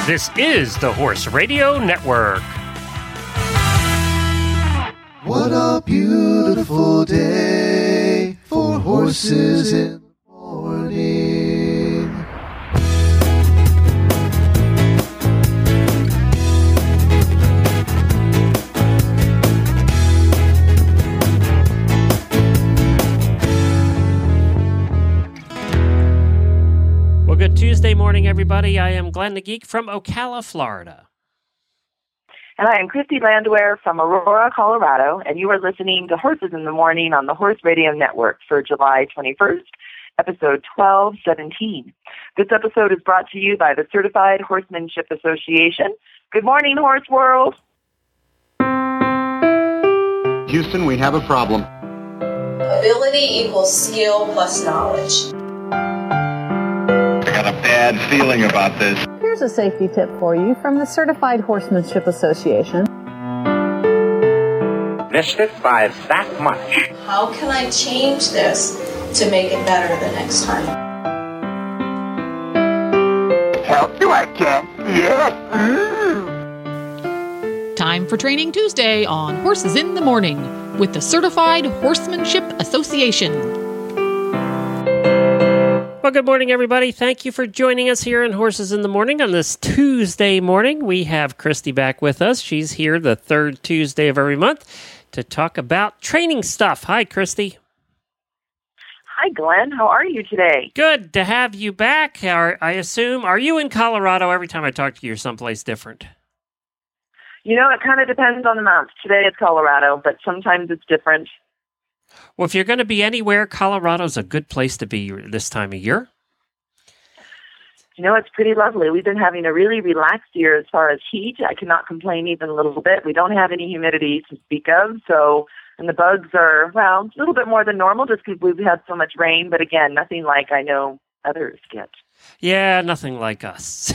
This is the Horse Radio Network. What a beautiful day for horses in the morning. Well, good Tuesday morning, everybody. I am Glenn the Geek from Ocala, Florida. And I am Christy Landwehr from Aurora, Colorado, and you are listening to Horses in the Morning on the Horse Radio Network for July 21st, episode 1217. This episode is brought to you by the Certified Horsemanship Association. Good morning, Horse World. Houston, we have a problem. Ability equals skill plus knowledge. I got a bad feeling about this. Here's a safety tip for you from the Certified Horsemanship Association. Missed it by that much. How can I change this to make it better the next time? Help you, I can. Yes. Time for Training Tuesday on Horses in the Morning with the Certified Horsemanship Association. Well, good morning, everybody. Thank you for joining us here in Horses in the Morning on this Tuesday morning. We have Christy back with us. She's here the third Tuesday of every month to talk about training stuff. Hi, Christy. Hi, Glenn. How are you today? Good to have you back. I assume, are you in Colorado? Every time I talk to you, you're someplace different. You know, it kind of depends on the month. Today it's Colorado, but sometimes it's different. Well, if you're going to be anywhere, Colorado's a good place to be this time of year. You know, it's pretty lovely. We've been having a really relaxed year as far as heat. I cannot complain even a little bit. We don't have any humidity to speak of, and the bugs are, well, a little bit more than normal just because we've had so much rain, but again, nothing like I know others get. Yeah, nothing like us.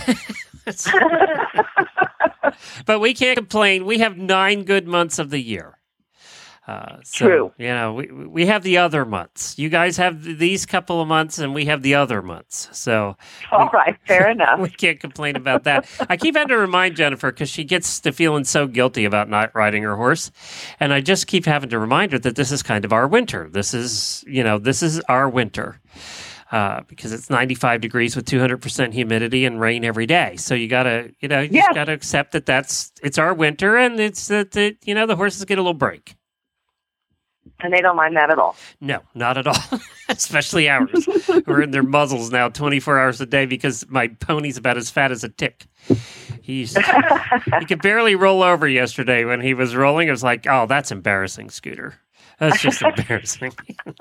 But we can't complain. We have 9 good months of the year. True. You know, we have the other months. You guys have these couple of months, and we have the other months. So, all right, fair enough. We can't complain about that. I keep having to remind Jennifer because she gets to feeling so guilty about not riding her horse, and I just keep having to remind her that this is kind of our winter. This is our winter. Because it's 95 degrees with 200% humidity and rain every day. So you gotta, just gotta accept that it's our winter, and it's that the horses get a little break. And they don't mind that at all. No, not at all. Especially ours. We're in their muzzles now 24 hours a day because my pony's about as fat as a tick. He could barely roll over yesterday when he was rolling. It was like, oh, that's embarrassing, Scooter. That's just embarrassing.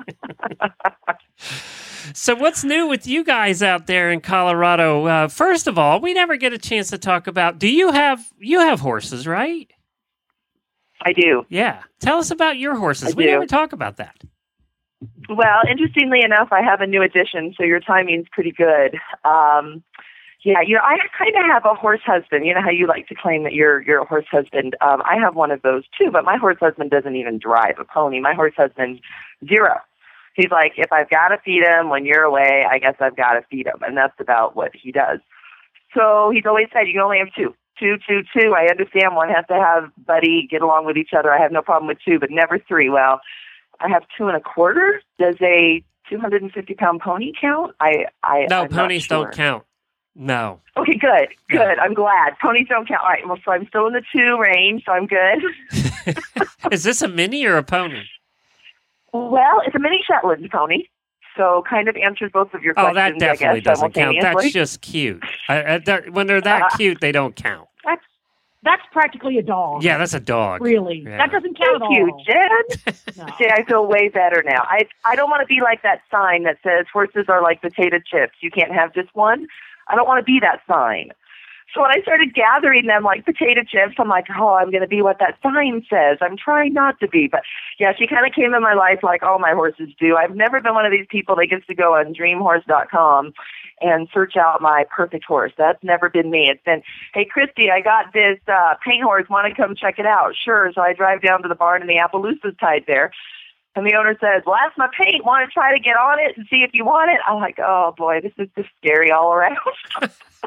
So what's new with you guys out there in Colorado? First of all, we never get a chance to talk about, you have horses, right? I do. Yeah. Tell us about your horses. We never talk about that. Well, interestingly enough, I have a new addition, so your timing's pretty good. I kind of have a horse husband. You know how you like to claim that you're a horse husband? I have one of those too, but my horse husband doesn't even drive a pony. My horse husband, 0. He's like, if I've got to feed him when you're away, I guess I've got to feed him. And that's about what he does. So he's always said, you can only have 2. Two. I understand one has to have buddy, get along with each other. I have no problem with 2, but never 3. Well, I have 2 1/4. Does a 250-pound pony count? No, I'm ponies not sure. don't count. No. Okay, good. I'm glad. Ponies don't count. All right, well, so I'm still in the 2 range, so I'm good. Is this a mini or a pony? Well, it's a mini Shetland pony. So kind of answers both of your questions, that definitely I guess, doesn't count. That's just cute. When they're that cute, they don't count. That's practically a dog. Yeah, that's a dog. Really. Yeah. That doesn't count at all. Thank you, Jen. No. See, I feel way better now. I don't want to be like that sign that says horses are like potato chips. You can't have just one. I don't want to be that sign. So when I started gathering them like potato chips, I'm like, oh, I'm going to be what that sign says. I'm trying not to be. But, yeah, she kind of came in my life like all my horses do. I've never been one of these people that gets to go on dreamhorse.com and search out my perfect horse. That's never been me. It's been, hey, Christy, I got this paint horse. Want to come check it out? Sure. So I drive down to the barn and the Appaloosa's tied there. And the owner says, well, that's my paint. Want to try to get on it and see if you want it? I'm like, oh, boy, this is just scary all around.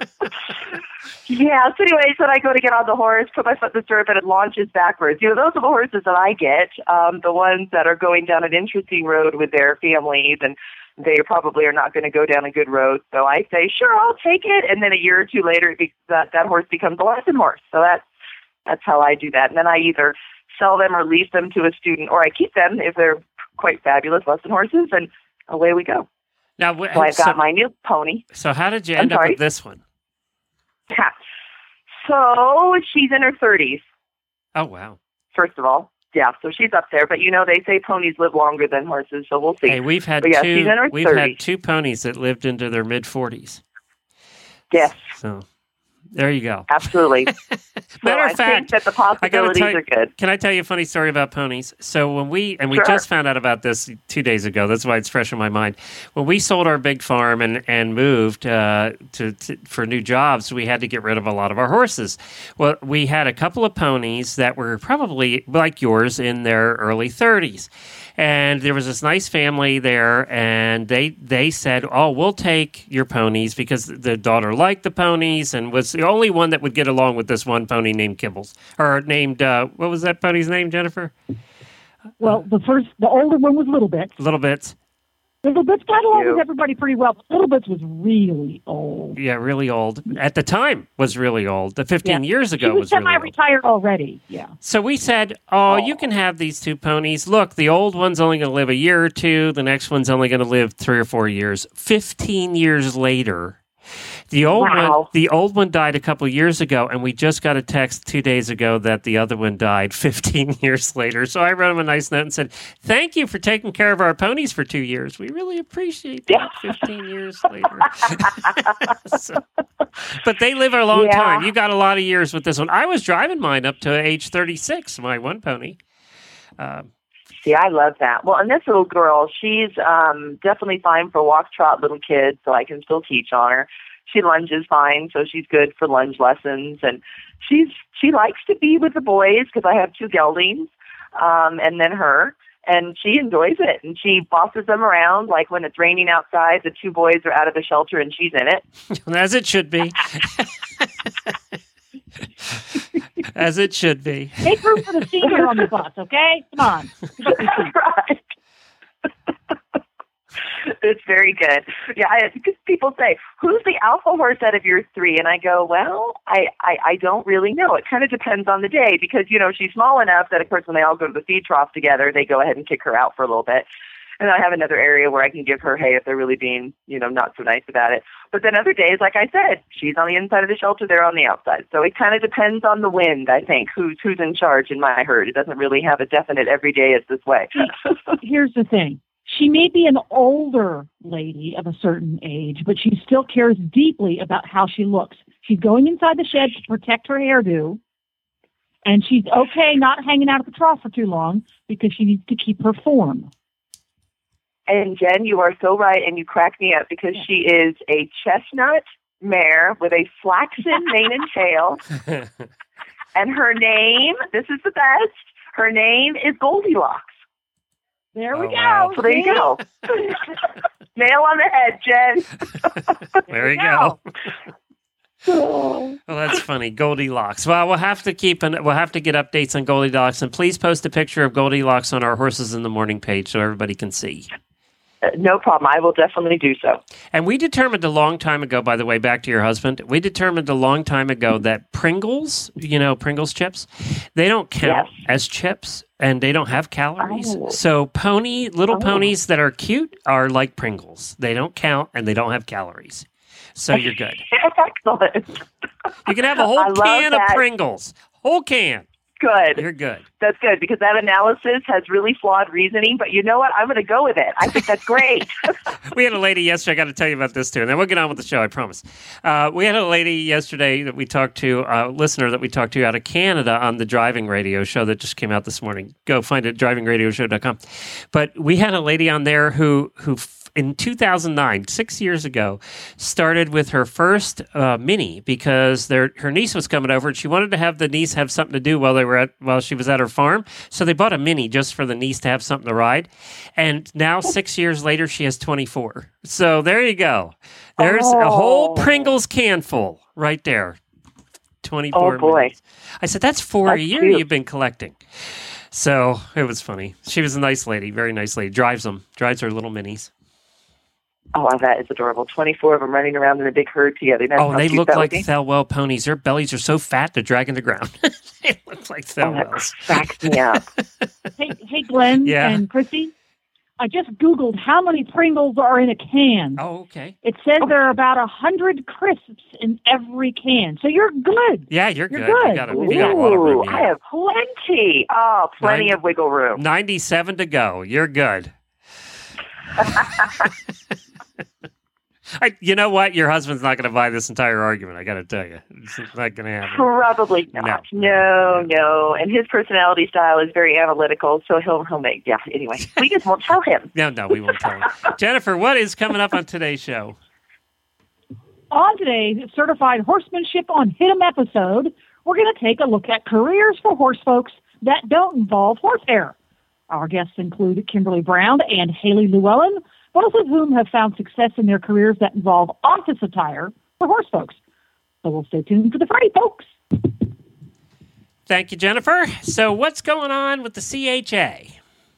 Yeah, so anyways, when I go to get on the horse, put my foot in the stirrup, and it launches backwards. Those are the horses that I get, the ones that are going down an interesting road with their families, and they probably are not going to go down a good road. So I say, sure, I'll take it. And then a year or two later, that horse becomes a lesson horse. So that's how I do that. And then I either sell them or lease them to a student, or I keep them if they're quite fabulous lesson horses, and away we go. Now, so I've got my new pony. So how did you end up with this one? Yeah. So she's in her 30s. Oh, wow. First of all. Yeah, so she's up there. But, they say ponies live longer than horses, so we'll see. Hey, we've had two ponies that lived into their mid-40s. Yes. So there you go. Absolutely. Matter of fact, I think that the possibilities are good. Can I tell you a funny story about ponies? So when we Sure. just found out about this 2 days ago. That's why it's fresh in my mind. When we sold our big farm and moved for new jobs, we had to get rid of a lot of our horses. Well, we had a couple of ponies that were probably like yours in their early 30s. And there was this nice family there, and they said, "Oh, we'll take your ponies," because the daughter liked the ponies and was the only one that would get along with this one pony named Kibbles, or named what was that pony's name, Jennifer? Well, the older one was Little Bits. Little Bits. Little Bits got along with everybody pretty well. Little Bits was really old. Yeah, really old. At the time, was really old. The 15 years ago was really old. Semi-retired already, yeah. So we said, you can have these two ponies. Look, the old one's only going to live a year or two. The next one's only going to live 3 or 4 years. 15 years later, the old one died a couple of years ago, and we just got a text 2 days ago that the other one died 15 years later. So I wrote him a nice note and said, "Thank you for taking care of our ponies for 2 years. We really appreciate that." 15 years later. But they live a long time. You got a lot of years with this one. I was driving mine up to age 36, my one pony. See, I love that. Well, and this little girl, she's definitely fine for walk, trot, little kids, so I can still teach on her. She lunges fine, so she's good for lunge lessons. And she likes to be with the boys because I have 2 geldings, and then her. And she enjoys it, and she bosses them around. Like when it's raining outside, the 2 boys are out of the shelter, and she's in it. As it should be. As it should be. Make room for the senior on the bus, okay? Come on. Right. It's very good. Yeah, because people say, "Who's the alpha horse out of your 3?" And I go, "Well, I don't really know. It kind of depends on the day because, she's small enough that, of course, when they all go to the feed trough together, they go ahead and kick her out for a little bit. And I have another area where I can give her hay if they're really being, not so nice about it. But then other days, like I said, she's on the inside of the shelter, they're on the outside. So it kind of depends on the wind, I think, who's in charge in my herd. It doesn't really have a definite every day is this way." Here's the thing. She may be an older lady of a certain age, but she still cares deeply about how she looks. She's going inside the shed to protect her hairdo, and she's okay not hanging out at the trough for too long because she needs to keep her form. And Jen, you are so right, and you crack me up because she is a chestnut mare with a flaxen mane and tail. And her name, this is the best, her name is Goldilocks. There we go. Wow. So there you go. Nail on the head, Jen. There you go. Well, that's funny. Goldilocks. Well, we'll have to get updates on Goldilocks, and please post a picture of Goldilocks on our Horses in the Morning page so everybody can see. No problem. I will definitely do so. And we determined a long time ago, by the way, back to your husband, we determined a long time ago that Pringles, Pringles chips, they don't count as chips and they don't have calories. Oh. So little ponies that are cute are like Pringles. They don't count and they don't have calories. So you're good. Excellent. You can have a whole can of Pringles. Whole can. Good. You're good. That's good because that analysis has really flawed reasoning, but you know what? I'm going to go with it. I think that's great. We had a lady yesterday, I got to tell you about this too, and then we'll get on with the show, I promise. We had a lady yesterday that we talked to, a listener that we talked to out of Canada on the Driving Radio show that just came out this morning. Go find it, drivingradioshow.com. But we had a lady on there who in 2009, 6 years ago, started with her first Mini because her niece was coming over and she wanted to have the niece have something to do while she was at her farm. So they bought a Mini just for the niece to have something to ride. And now 6 years later, she has 24. So there you go. There's a whole Pringles can full right there. 24 Oh, boy. Minis. I said, that's 4 a year cute. you've been collecting. So it was funny. She was a nice lady, very nice lady. Drives her little Minis. Oh, that is adorable. 24 of them running around in a big herd together. That's how They cute look that would like be. Thelwell ponies. Their bellies are so fat they're dragging the ground. They look like Oh, that Thelwells. cracks me up. Hey, Glenn Yeah. and Chrissy, I just Googled how many Pringles are in a can. Oh, okay. It says there are about 100 crisps in every can. So you're good. Yeah, you're good. You're You good. got a lot of room. Ooh, I have plenty. Oh, plenty of wiggle room. 97 to go. You're good. You know what? Your husband's not going to buy this entire argument. I got to tell you, it's not going to happen. Probably not. No. And his personality style is very analytical, so he'll make. Yeah. Anyway, we just won't tell him. No, we won't tell him. Jennifer, what is coming up on today's show? On today's Certified Horsemanship on Hit 'em episode, we're going to take a look at careers for horse folks that don't involve horsehair. Our guests include Kimberly Brown and Haley Llewellyn, both of whom have found success in their careers that involve office attire for horse folks. So we'll stay tuned for the fray, folks. Thank you, Jennifer. So what's going on with the CHA?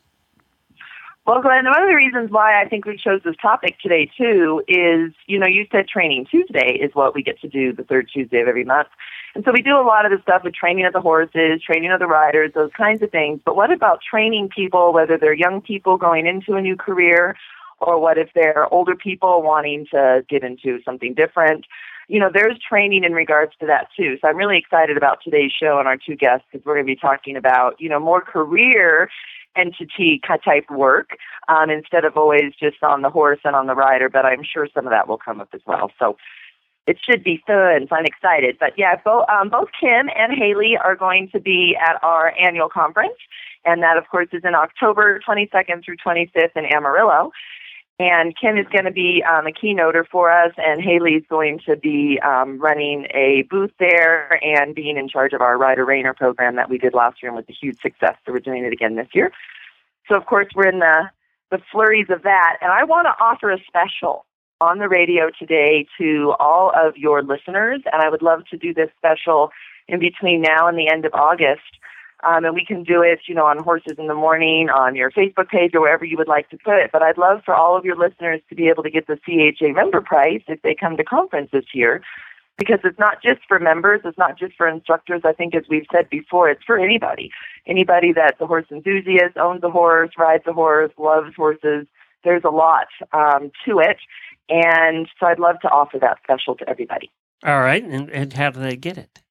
Well, Glenn, one of the reasons why I think we chose this topic today, too, is, you said Training Tuesday is what we get to do the third Tuesday of every month. And so we do a lot of the stuff with training of the horses, training of the riders, those kinds of things. But what about training people, whether they're young people going into a new career, or what if they're older people wanting to get into something different? There's training in regards to that, too. So I'm really excited about today's show and our two guests because we're going to be talking about, more career entity type work instead of always just on the horse and on the rider. But I'm sure some of that will come up as well. So it should be fun. So I'm excited. But yeah, both Kim and Haley are going to be at our annual conference. And that, of course, is in October 22nd through 25th in Amarillo. And Kim is going to be a keynoter for us, and Haley's going to be running a booth there and being in charge of our Rider Rainer program that we did last year and was a huge success. So we're doing it again this year. So, of course, we're in the flurries of that. And I want to offer a special on the radio today to all of your listeners, and I would love to do this special in between now and the end of August. And we can do it, on Horses in the Morning, on your Facebook page, or wherever you would like to put it. But I'd love for all of your listeners to be able to get the CHA member price if they come to conference this year, because it's not just for members, it's not just for instructors. I think, as we've said before, it's for anybody. Anybody that's a horse enthusiast, owns a horse, rides a horse, loves horses. There's a lot to it. And so I'd love to offer that special to everybody. All right. And how do they get it?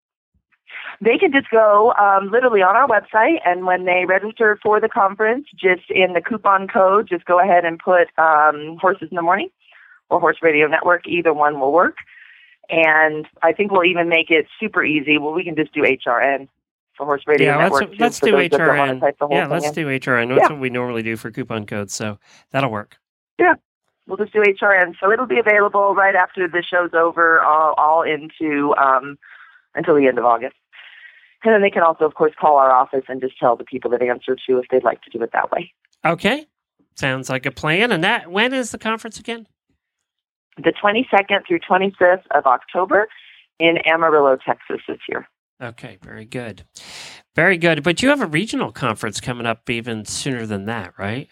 They can just go literally on our website, and when they register for the conference, just in the coupon code, just go ahead and put Horses in the Morning or Horse Radio Network. Either one will work. And I think we'll even make it super easy. Well, we can just do HRN for Horse Radio Network. Let's do HRN. Let's do HRN. That's Yeah. what we normally do for coupon codes, so that'll work. Yeah, we'll just do HRN. So it'll be available right after the show's over, all into until the end of August. And then they can also, of course, call our office and just tell the people that answer to if they'd like to do it that way. Okay. Sounds like a plan. And when is the conference again? The 22nd through 25th of October in Amarillo, Texas this year. Okay, very good. Very good. But you have a regional conference coming up even sooner than that, right?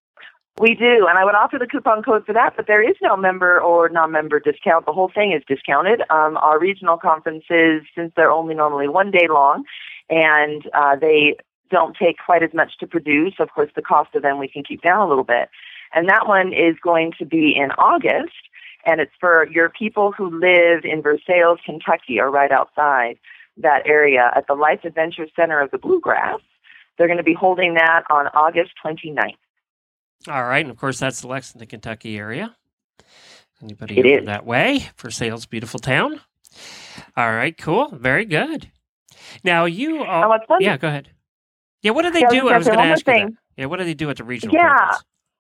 We do, and I would offer the coupon code for that, but there is no member or non-member discount. The whole thing is discounted. Our regional conferences, since they're only normally 1 day long, and they don't take quite as much to produce, of course, the cost of them we can keep down a little bit. And that one is going to be in August, and it's for your people who live in Versailles, Kentucky, or right outside that area at the Life Adventure Center of the Bluegrass. They're going to be holding that on August 29th. All right. And of course, that's the Lexington, Kentucky area. Anybody It over is. that way? Versailles, beautiful town. All right. Cool. Very good. Now you And what's fun? yeah, go ahead. Yeah, what do they Yeah, do? I was gonna going to say ask you one that. more thing. Yeah, what do they do at the regional Yeah. conference?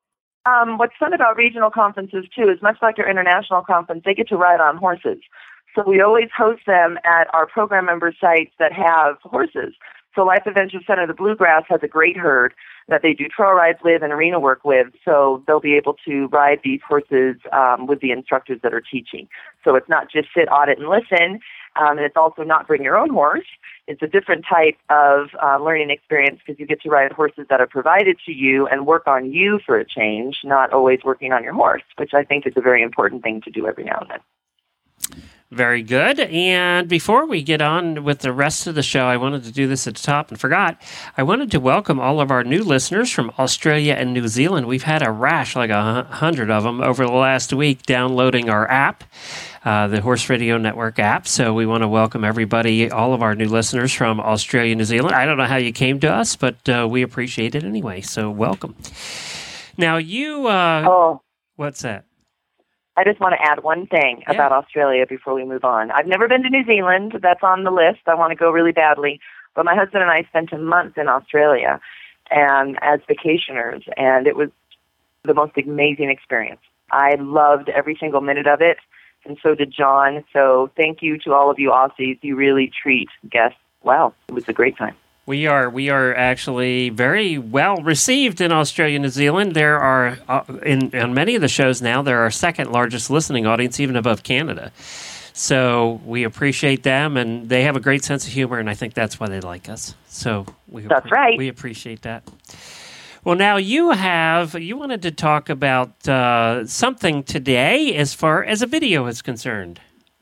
What's fun about regional conferences, too, is much like our international conference, they get to ride on horses. So we always host them at our program member sites that have horses. So Life Adventure Center, the Bluegrass, has a great herd that they do trail rides with and arena work with. So they'll be able to ride these horses with the instructors that are teaching. So it's not just sit, audit, and listen. And it's also not bring your own horse. It's a different type of learning experience because you get to ride horses that are provided to you and work on you for a change, not always working on your horse, which I think is a very important thing to do every now and then. Very good. And before we get on with the rest of the show, I wanted to do this at the top and forgot. I wanted to welcome all of our new listeners from Australia and New Zealand. We've had a rash, like 100 of them, over the last week downloading our app, the Horse Radio Network app. So we want to welcome everybody, all of our new listeners from Australia and New Zealand. I don't know how you came to us, but we appreciate it anyway. So welcome. Now you... What's that? I just want to add one thing about Australia before we move on. I've never been to New Zealand. That's on the list. I want to go really badly. But my husband and I spent a month in Australia and as vacationers, and it was the most amazing experience. I loved every single minute of it, and so did John. So thank you to all of you Aussies. You really treat guests well. It was a great time. We are actually very well received in Australia and New Zealand. There are, on many of the shows now, they're our second largest listening audience, even above Canada. So we appreciate them, and they have a great sense of humor, and I think that's why they like us. So that's right. We appreciate that. Well, now you wanted to talk about something today as far as a video is concerned.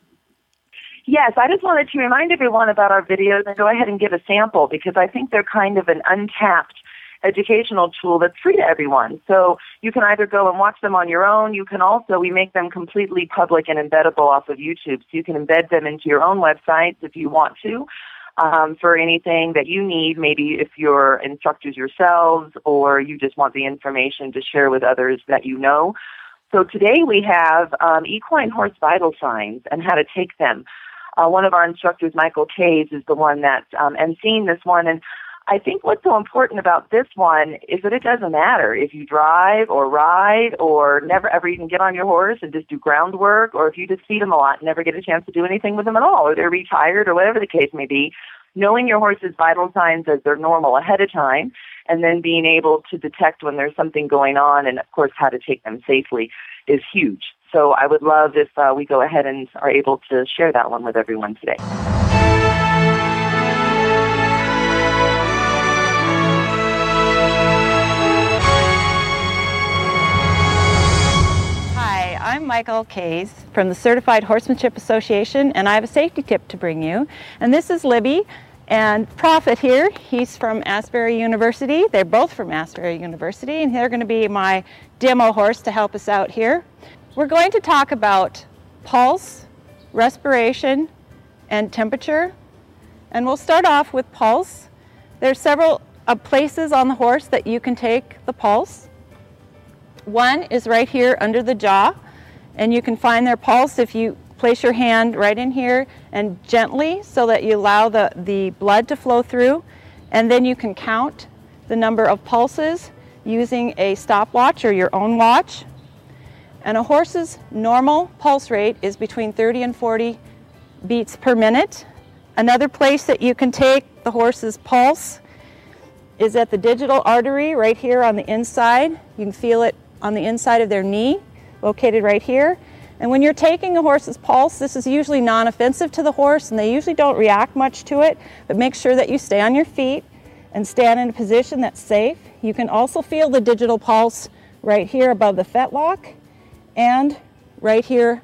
Yes, I just wanted to remind everyone about our videos and go ahead and give a sample because I think they're kind of an untapped educational tool that's free to everyone. So you can either go and watch them on your own. You can also, we make them completely public and embeddable off of YouTube. So you can embed them into your own websites if you want to for anything that you need, maybe if you're instructors yourselves or you just want the information to share with others that you know. So today we have equine horse vital signs and how to take them. One of our instructors, Michael Kays, is the one that's emceeing this one. And I think what's so important about this one is that it doesn't matter if you drive or ride or never ever even get on your horse and just do groundwork, or if you just feed them a lot and never get a chance to do anything with them at all, or they're retired or whatever the case may be. Knowing your horse's vital signs as they're normal ahead of time and then being able to detect when there's something going on and, of course, how to take them safely is huge. So I would love if we go ahead and are able to share that one with everyone today. Hi, I'm Michael Kays from the Certified Horsemanship Association, and I have a safety tip to bring you. And this is Libby and Prophet here. He's from Asbury University. They're both from Asbury University, and they're going to be my demo horse to help us out here. We're going to talk about pulse, respiration, and temperature. And we'll start off with pulse. There's several places on the horse that you can take the pulse. One is right here under the jaw, and you can find their pulse if you place your hand right in here and gently so that you allow the blood to flow through. And then you can count the number of pulses using a stopwatch or your own watch. And a horse's normal pulse rate is between 30 and 40 beats per minute. Another place that you can take the horse's pulse is at the digital artery right here on the inside. You can feel it on the inside of their knee, located right here. And when you're taking a horse's pulse, this is usually non-offensive to the horse, and they usually don't react much to it, but make sure that you stay on your feet and stand in a position that's safe. You can also feel the digital pulse right here above the fetlock, and right here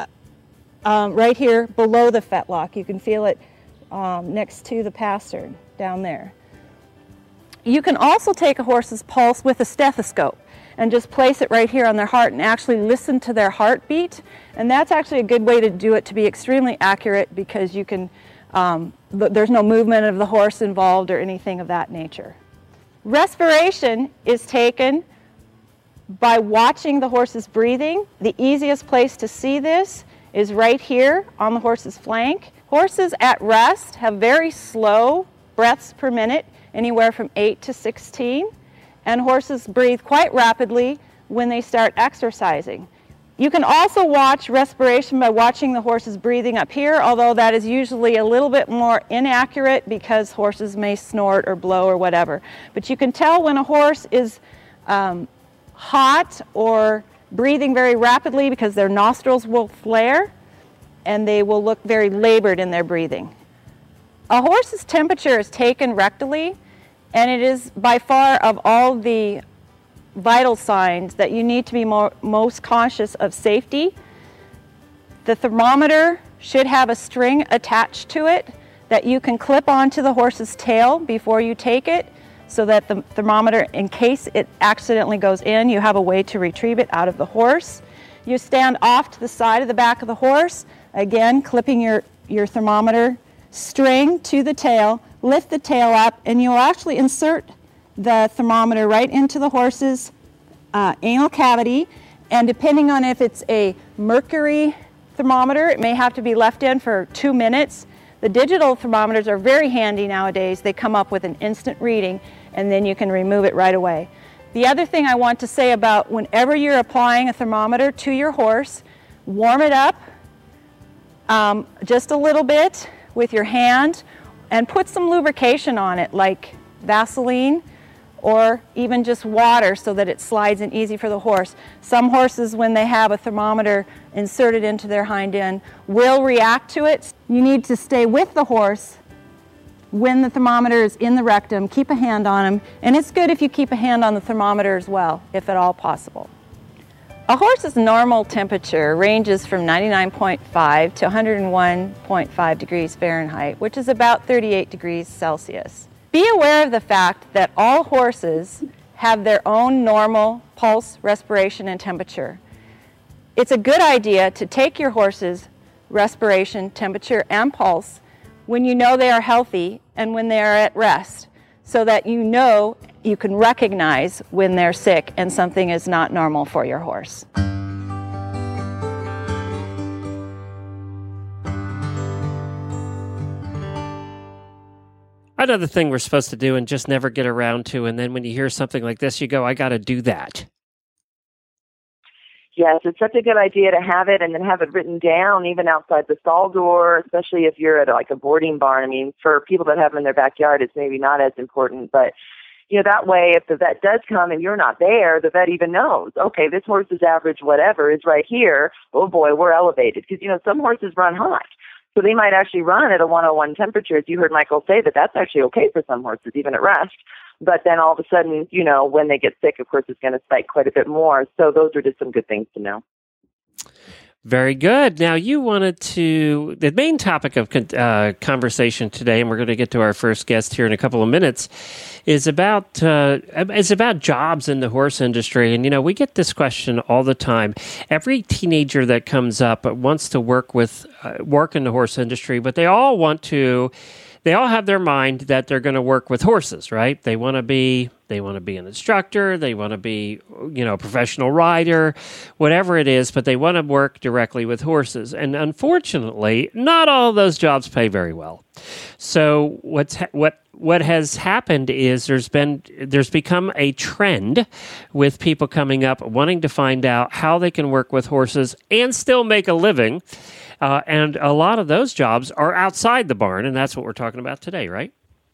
below the fetlock. You can feel it next to the pastern down there. You can also take a horse's pulse with a stethoscope and just place it right here on their heart and actually listen to their heartbeat. And that's actually a good way to do it to be extremely accurate because you can, there's no movement of the horse involved or anything of that nature. Respiration is taken by watching the horse's breathing. The easiest place to see this is right here on the horse's flank. Horses at rest have very slow breaths per minute, anywhere from 8 to 16, and horses breathe quite rapidly when they start exercising. You can also watch respiration by watching the horses breathing up here, although that is usually a little bit more inaccurate because horses may snort or blow or whatever. But you can tell when a horse is hot or breathing very rapidly because their nostrils will flare and they will look very labored in their breathing. A horse's temperature is taken rectally, and it is by far of all the vital signs that you need to be most conscious of safety. The thermometer should have a string attached to it that you can clip onto the horse's tail before you take it, so that the thermometer, in case it accidentally goes in, you have a way to retrieve it out of the horse. You stand off to the side of the back of the horse, again clipping your thermometer string to the tail, lift the tail up, and you'll actually insert the thermometer right into the horse's anal cavity, and depending on if it's a mercury thermometer, it may have to be left in for 2 minutes. The digital thermometers are very handy nowadays. They come up with an instant reading, and then you can remove it right away. The other thing I want to say about whenever you're applying a thermometer to your horse, warm it up just a little bit with your hand and put some lubrication on it, like Vaseline or even just water, so that it slides in easy for the horse. Some horses, when they have a thermometer inserted into their hind end, will react to it. You need to stay with the horse when the thermometer is in the rectum. Keep a hand on him, and it's good if you keep a hand on the thermometer as well, if at all possible. A horse's normal temperature ranges from 99.5 to 101.5 degrees Fahrenheit, which is about 38 degrees Celsius. Be aware of the fact that all horses have their own normal pulse, respiration, and temperature. It's a good idea to take your horse's respiration, temperature, and pulse when you know they are healthy and when they are at rest, so that you know you can recognize when they're sick and something is not normal for your horse. Another thing we're supposed to do and just never get around to, and then when you hear something like this, you go, I got to do that. Yes, it's such a good idea to have it and then have it written down even outside the stall door, especially if you're at like a boarding barn. I mean, for people that have them in their backyard, it's maybe not as important, but that way, if the vet does come and you're not there, the vet even knows, okay, this horse's average whatever is right here. Oh boy, we're elevated. Because, some horses run hot. So they might actually run at a 101 temperature. As you heard Michael say, that's actually okay for some horses, even at rest. But then all of a sudden, when they get sick, of course, it's going to spike quite a bit more. So those are just some good things to know. Very good. Now, the main topic of conversation today, and we're going to get to our first guest here in a couple of minutes, is about jobs in the horse industry. And, we get this question all the time. Every teenager that comes up wants to work in the horse industry, but they all have their mind that they're going to work with horses, right? They want to be an instructor, they want to be, a professional rider, whatever it is, but they want to work directly with horses. And unfortunately, not all of those jobs pay very well. So what has happened is there's become a trend with people coming up wanting to find out how they can work with horses and still make a living. And a lot of those jobs are outside the barn, and that's what we're talking about today, right?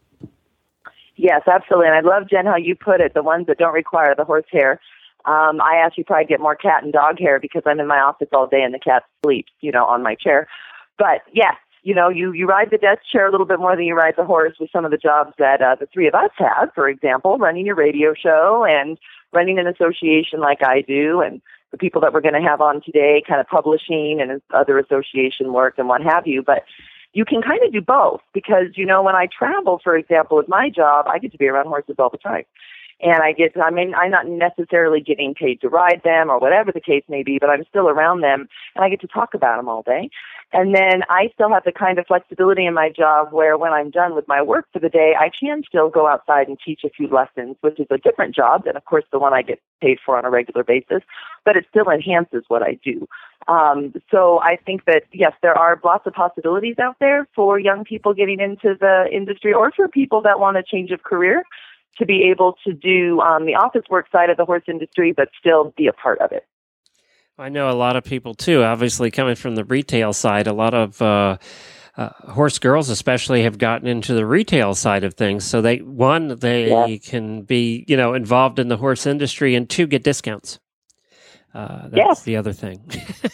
Yes, absolutely. And I love, Jen, how you put it, the ones that don't require the horse hair. I actually probably get more cat and dog hair because I'm in my office all day and the cat sleeps, on my chair. But yes, you ride the desk chair a little bit more than you ride the horse with some of the jobs that the three of us have, for example, running your radio show and running an association like I do, and the people that we're going to have on today, kind of publishing and other association work and what have you. But you can kind of do both because, when I travel, for example, with my job, I get to be around horses all the time. And I'm not necessarily getting paid to ride them or whatever the case may be, but I'm still around them and I get to talk about them all day. And then I still have the kind of flexibility in my job where when I'm done with my work for the day, I can still go outside and teach a few lessons, which is a different job than, of course, the one I get paid for on a regular basis, but it still enhances what I do. So I think that, yes, there are lots of possibilities out there for young people getting into the industry or for people that want a change of career. to be able to do the office work side of the horse industry, but still be a part of it. I know a lot of people too, obviously coming from the retail side, a lot of horse girls especially have gotten into the retail side of things. So they can be, involved in the horse industry, and two, get discounts. That's the other thing.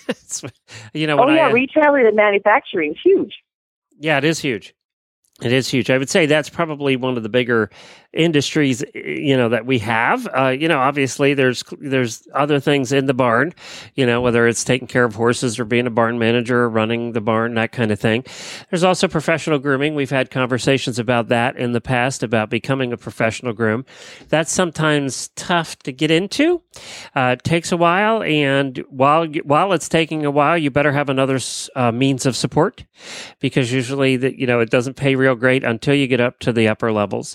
Retail and manufacturing is huge. Yeah, it is huge. It is huge. I would say that's probably one of the bigger industries, that we have. Obviously there's other things in the barn, whether it's taking care of horses or being a barn manager or running the barn, that kind of thing. There's also professional grooming. We've had conversations about that in the past, about becoming a professional groom. That's sometimes tough to get into. It takes a while, and while it's taking a while, you better have another means of support, because usually it doesn't pay real great until you get up to the upper levels.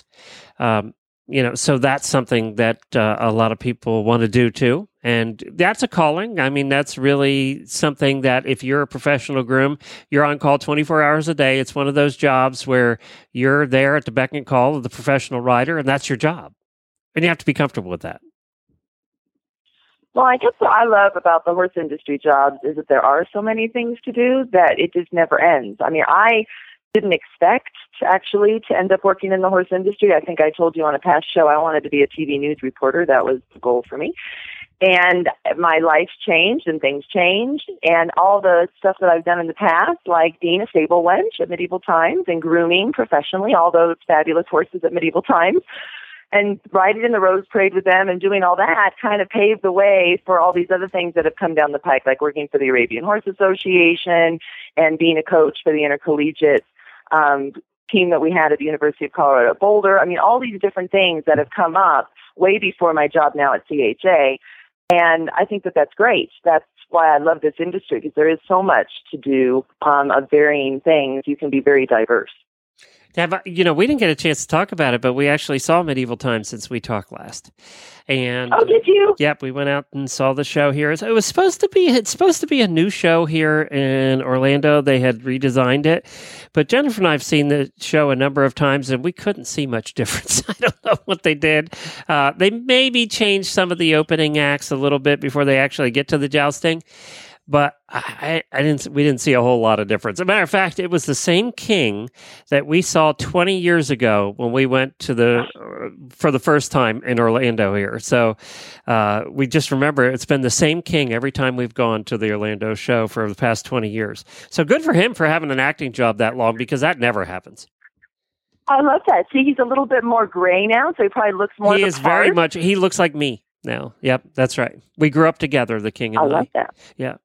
So that's something that a lot of people want to do too. And that's a calling. I mean, that's really something that if you're a professional groom, you're on call 24 hours a day. It's one of those jobs where you're there at the beck and call of the professional rider, and that's your job. And you have to be comfortable with that. Well, I guess what I love about the horse industry jobs is that there are so many things to do that it just never ends. I mean, I didn't expect to end up working in the horse industry. I think I told you on a past show I wanted to be a TV news reporter. That was the goal for me. And my life changed and things changed. And all the stuff that I've done in the past, like being a stable wench at Medieval Times and grooming professionally all those fabulous horses at Medieval Times, and riding in the Rose Parade with them and doing all that, kind of paved the way for all these other things that have come down the pike, like working for the Arabian Horse Association and being a coach for the intercollegiate team that we had at the University of Colorado at Boulder. I mean, all these different things that have come up way before my job now at CHA. And I think that that's great. That's why I love this industry, because there is so much to do of varying things. You can be very diverse. We didn't get a chance to talk about it, but we actually saw Medieval Times since we talked last. And did you? Yep, we went out and saw the show here. It's supposed to be a new show here in Orlando. They had redesigned it, but Jennifer and I have seen the show a number of times, and we couldn't see much difference. I don't know what they did. They maybe changed some of the opening acts a little bit before they actually get to the jousting. But we didn't see a whole lot of difference. As a matter of fact, it was the same king that we saw 20 years ago when we went to for the first time in Orlando here. So we just remember it's been the same king every time we've gone to the Orlando show for the past 20 years. So good for him for having an acting job that long, because that never happens. I love that. See, he's a little bit more gray now, so he probably looks more. He looks like me now. Yep, that's right. We grew up together, the king and I. I love that. Yeah.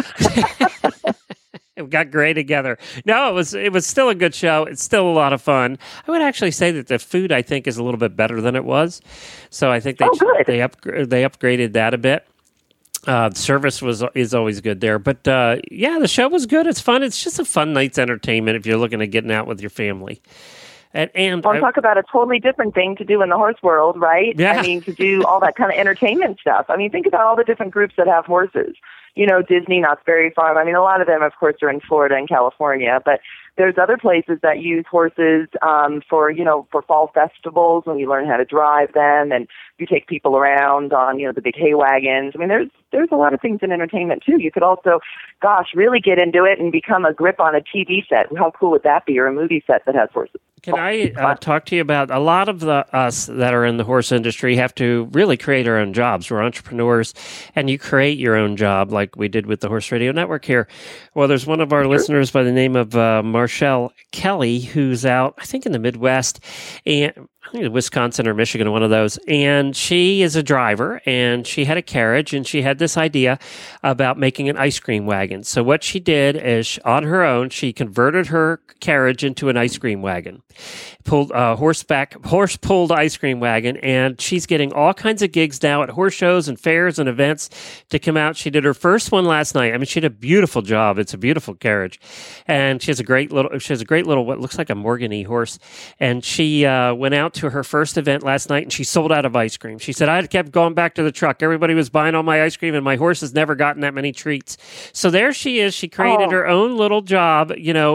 We got gray together. No, it was still a good show. It's still a lot of fun. I would actually say that the food, I think, is a little bit better than it was. So I think they upgraded that a bit. Service is always good there. But the show was good. It's fun. It's just a fun night's entertainment if you're looking at getting out with your family. And talk about a totally different thing to do in the horse world, right? Yeah. I mean, to do all that kind of entertainment stuff. I mean, think about all the different groups that have horses. Disney, Knott's Berry Farm. I mean, a lot of them, of course, are in Florida and California, but there's other places that use horses for fall festivals when you learn how to drive them, and you take people around on, the big hay wagons. I mean, there's a lot of things in entertainment too. You could also, really get into it and become a grip on a TV set. How cool would that be? Or a movie set that has horses. Can I talk to you about a lot of us that are in the horse industry have to really create our own jobs. We're entrepreneurs, and you create your own job like we did with the Horse Radio Network here. Well, there's one of our listeners by the name of Marshall Kelly, who's out, I think, in the Midwest, and I think Wisconsin or Michigan, one of those. And she is a driver, and she had a carriage, and she had this idea about making an ice cream wagon. So what she did is, on her own, she converted her carriage into an ice cream wagon, pulled horse-pulled ice cream wagon, and she's getting all kinds of gigs now at horse shows and fairs and events to come out. She did her first one last night. I mean, she did a beautiful job. It's a beautiful carriage, and she has a great little what looks like a Morgan-y horse. And she went out to her first event last night, and she sold out of ice cream. She said, I kept going back to the truck. Everybody was buying all my ice cream, and my horse has never gotten that many treats. So there she is. She created her own little job,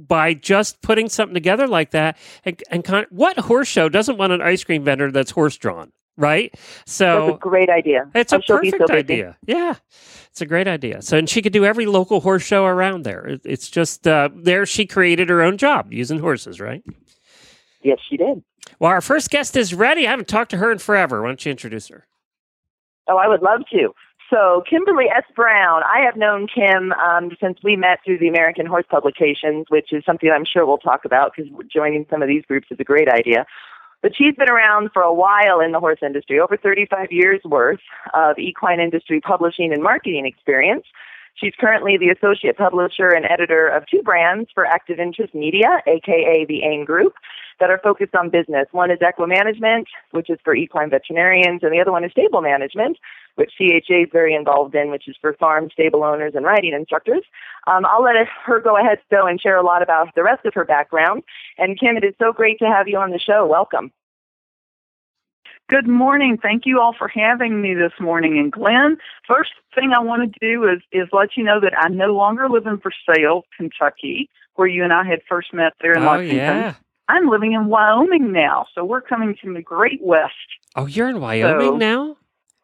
by just putting something together like that. And what horse show doesn't want an ice cream vendor that's horse-drawn, right? So that's a great idea. It's a perfect idea. Yeah, it's a great idea. So, and she could do every local horse show around there. It's just there she created her own job using horses, right? Yes, she did. Well, our first guest is ready. I haven't talked to her in forever. Why don't you introduce her? Oh, I would love to. So, Kimberly S. Brown, I have known Kim since we met through the American Horse Publications, which is something I'm sure we'll talk about because joining some of these groups is a great idea. But she's been around for a while in the horse industry, over 35 years worth of equine industry publishing and marketing experience. She's currently the associate publisher and editor of 2 brands for Active Interest Media, a.k.a. the AIM Group, that are focused on business. One is Equimanagement, which is for equine veterinarians, and the other one is Stable Management, which CHA is very involved in, which is for farm stable owners and riding instructors. I'll let her go ahead, though, and share a lot about the rest of her background. And Kim, it is so great to have you on the show. Welcome. Good morning. Thank you all for having me this morning. And Glenn, first thing I want to do is let you know that I no longer live in Versailles, Kentucky, where you and I had first met there in Lexington. Yeah. I'm living in Wyoming now, so we're coming from the Great West. Oh, you're in Wyoming now?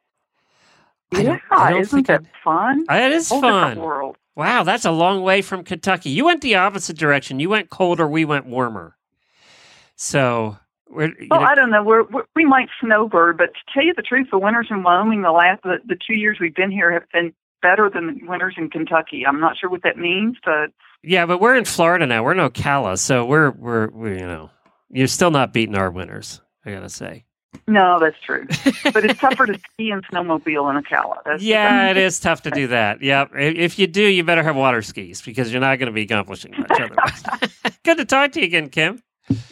Yeah, isn't that fun? It is fun. World. Wow, that's a long way from Kentucky. You went the opposite direction. You went colder, we went warmer. So... I don't know. We might snowbird, but to tell you the truth, the winters in Wyoming the 2 years we've been here have been better than the winters in Kentucky. I'm not sure what that means, but yeah, but we're in Florida now. We're in Ocala, so we're you're still not beating our winters. I gotta say. No, that's true. But it's tougher to ski and snowmobile in Ocala. It is tough to do that. Yeah, if you do, you better have water skis because you're not going to be accomplishing much otherwise. Good to talk to you again, Kim.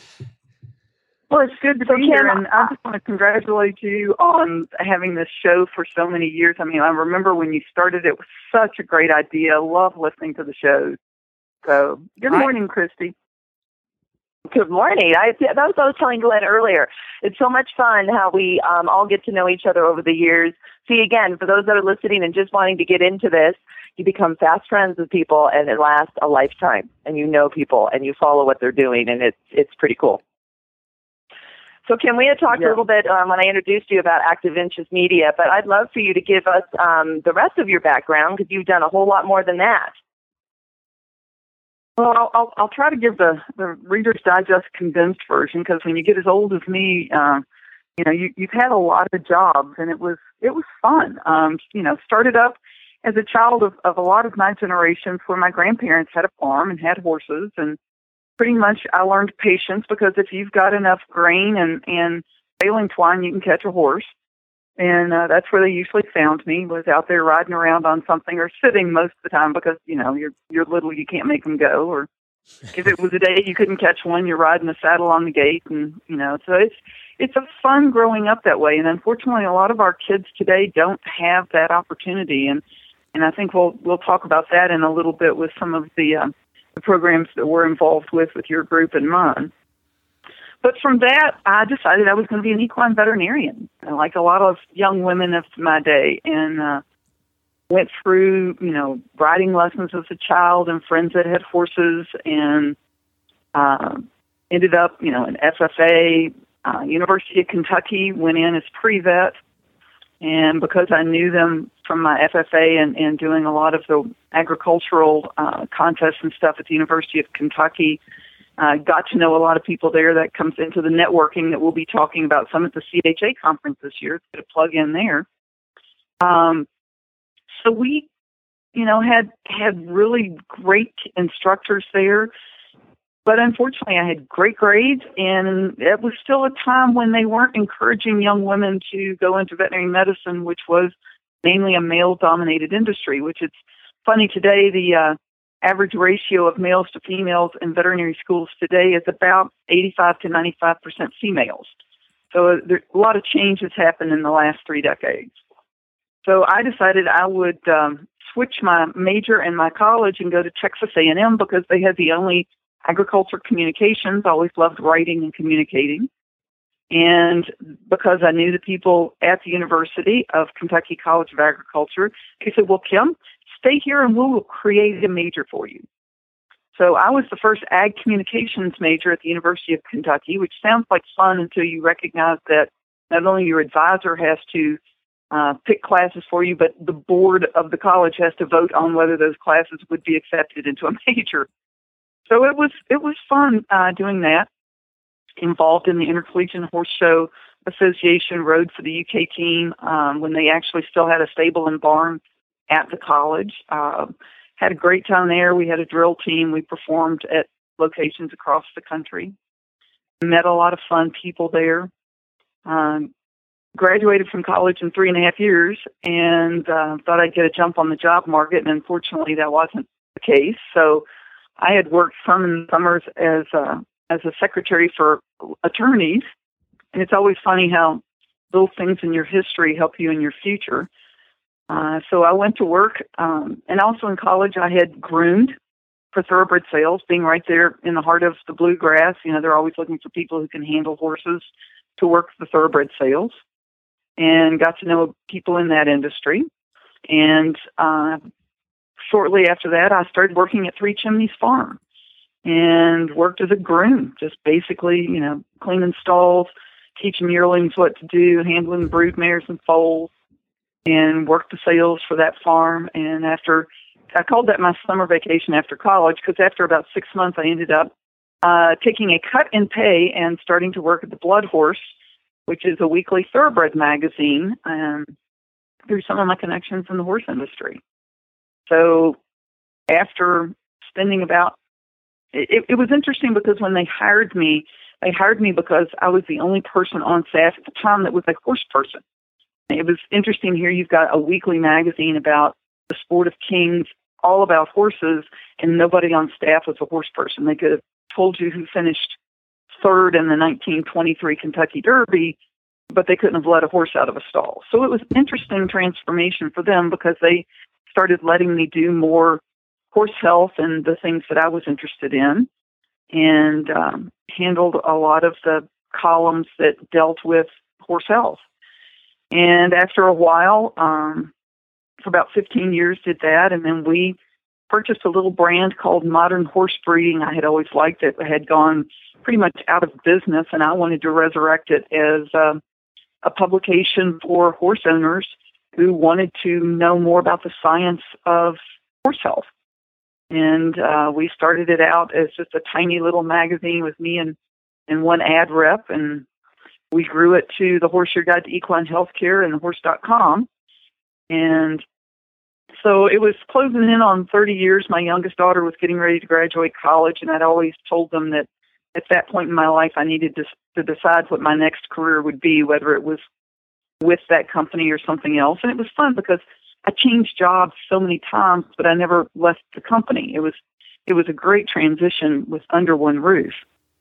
Well, it's good to be here, and I just want to congratulate you on having this show for so many years. I mean, I remember when you started, it was such a great idea. I love listening to the shows. So, good morning, Christy. Good morning. That's what I was telling Glenn earlier. It's so much fun how we all get to know each other over the years. See, again, for those that are listening and just wanting to get into this, you become fast friends with people, and it lasts a lifetime. And you know people, and you follow what they're doing, and it's pretty cool. So, Kim, we had talked a little bit when I introduced you about Active Interest Media, but I'd love for you to give us the rest of your background because you've done a whole lot more than that. Well, I'll try to give the Reader's Digest condensed version because when you get as old as me, you've had a lot of jobs, and it was fun. Started up as a child of a lot of my generations where my grandparents had a farm and had horses, and pretty much I learned patience because if you've got enough grain and baling twine, you can catch a horse. And that's where they usually found me, was out there riding around on something or sitting most of the time because, you're little, you can't make them go. Or if it was a day you couldn't catch one, you're riding a saddle on the gate. And, so it's a fun growing up that way. And unfortunately, a lot of our kids today don't have that opportunity. And I think we'll talk about that in a little bit with some of the programs that we're involved with your group and mine. But from that, I decided I was going to be an equine veterinarian, like a lot of young women of my day, and went through, riding lessons as a child and friends that had horses, and ended up, in FFA, University of Kentucky, went in as pre-vet. And because I knew them from my FFA and doing a lot of the agricultural contests and stuff at the University of Kentucky, got to know a lot of people there. That comes into the networking that we'll be talking about some at the CHA conference this year. To plug in there. So we, had really great instructors there. But unfortunately, I had great grades, and it was still a time when they weren't encouraging young women to go into veterinary medicine, which was mainly a male-dominated industry, which it's funny today, the average ratio of males to females in veterinary schools today is about 85 to 95% females. So a lot of change has happened in the last 3 decades. So I decided I would switch my major and my college and go to Texas A&M because they had the only agriculture communications. I always loved writing and communicating. And because I knew the people at the University of Kentucky College of Agriculture, they said, well, Kim, stay here and we'll create a major for you. So I was the first ag communications major at the University of Kentucky, which sounds like fun until you recognize that not only your advisor has to pick classes for you, but the board of the college has to vote on whether those classes would be accepted into a major. So it was fun doing that. Involved in the Intercollegiate Horse Show Association, rode for the UK team when they actually still had a stable and barn at the college. Had a great time there. We had a drill team. We performed at locations across the country. Met a lot of fun people there. Graduated from college in 3.5 years and thought I'd get a jump on the job market, and unfortunately that wasn't the case. So I had worked some in the summers as a secretary for attorneys, and it's always funny how little things in your history help you in your future. So I went to work, and also in college I had groomed for thoroughbred sales, being right there in the heart of the bluegrass. You know, they're always looking for people who can handle horses to work the thoroughbred sales, and got to know people in that industry. And shortly after that, I started working at Three Chimneys Farm and worked as a groom, just basically, you know, cleaning stalls, teaching yearlings what to do, handling brood mares and foals, and worked the sales for that farm. And after, I called that my summer vacation after college, because after about 6 months, I ended up taking a cut in pay and starting to work at the Blood Horse, which is a weekly thoroughbred magazine, through some of my connections in the horse industry. So after spending about, it was interesting because when they hired me because I was the only person on staff at the time that was a horse person. It was interesting here. You've got a weekly magazine about the sport of kings, all about horses, and nobody on staff was a horse person. They could have told you who finished third in the 1923 Kentucky Derby, but they couldn't have let a horse out of a stall. So it was an interesting transformation for them because they started letting me do more horse health and the things that I was interested in, and handled a lot of the columns that dealt with horse health. And after a while, for about 15 years, did that, and then we purchased a little brand called Modern Horse Breeding. I had always liked it. It had gone pretty much out of business, and I wanted to resurrect it as a publication for horse owners who wanted to know more about the science of horse health. And we started it out as just a tiny little magazine with me and one ad rep, and we grew it to the Horse Year Guide to Equine Healthcare and horse.com. And so it was closing in on 30 years. My youngest daughter was getting ready to graduate college, and I'd always told them that at that point in my life I needed to decide what my next career would be, whether it was with that company or something else. And it was fun because I changed jobs so many times, but I never left the company. It was a great transition with under one roof.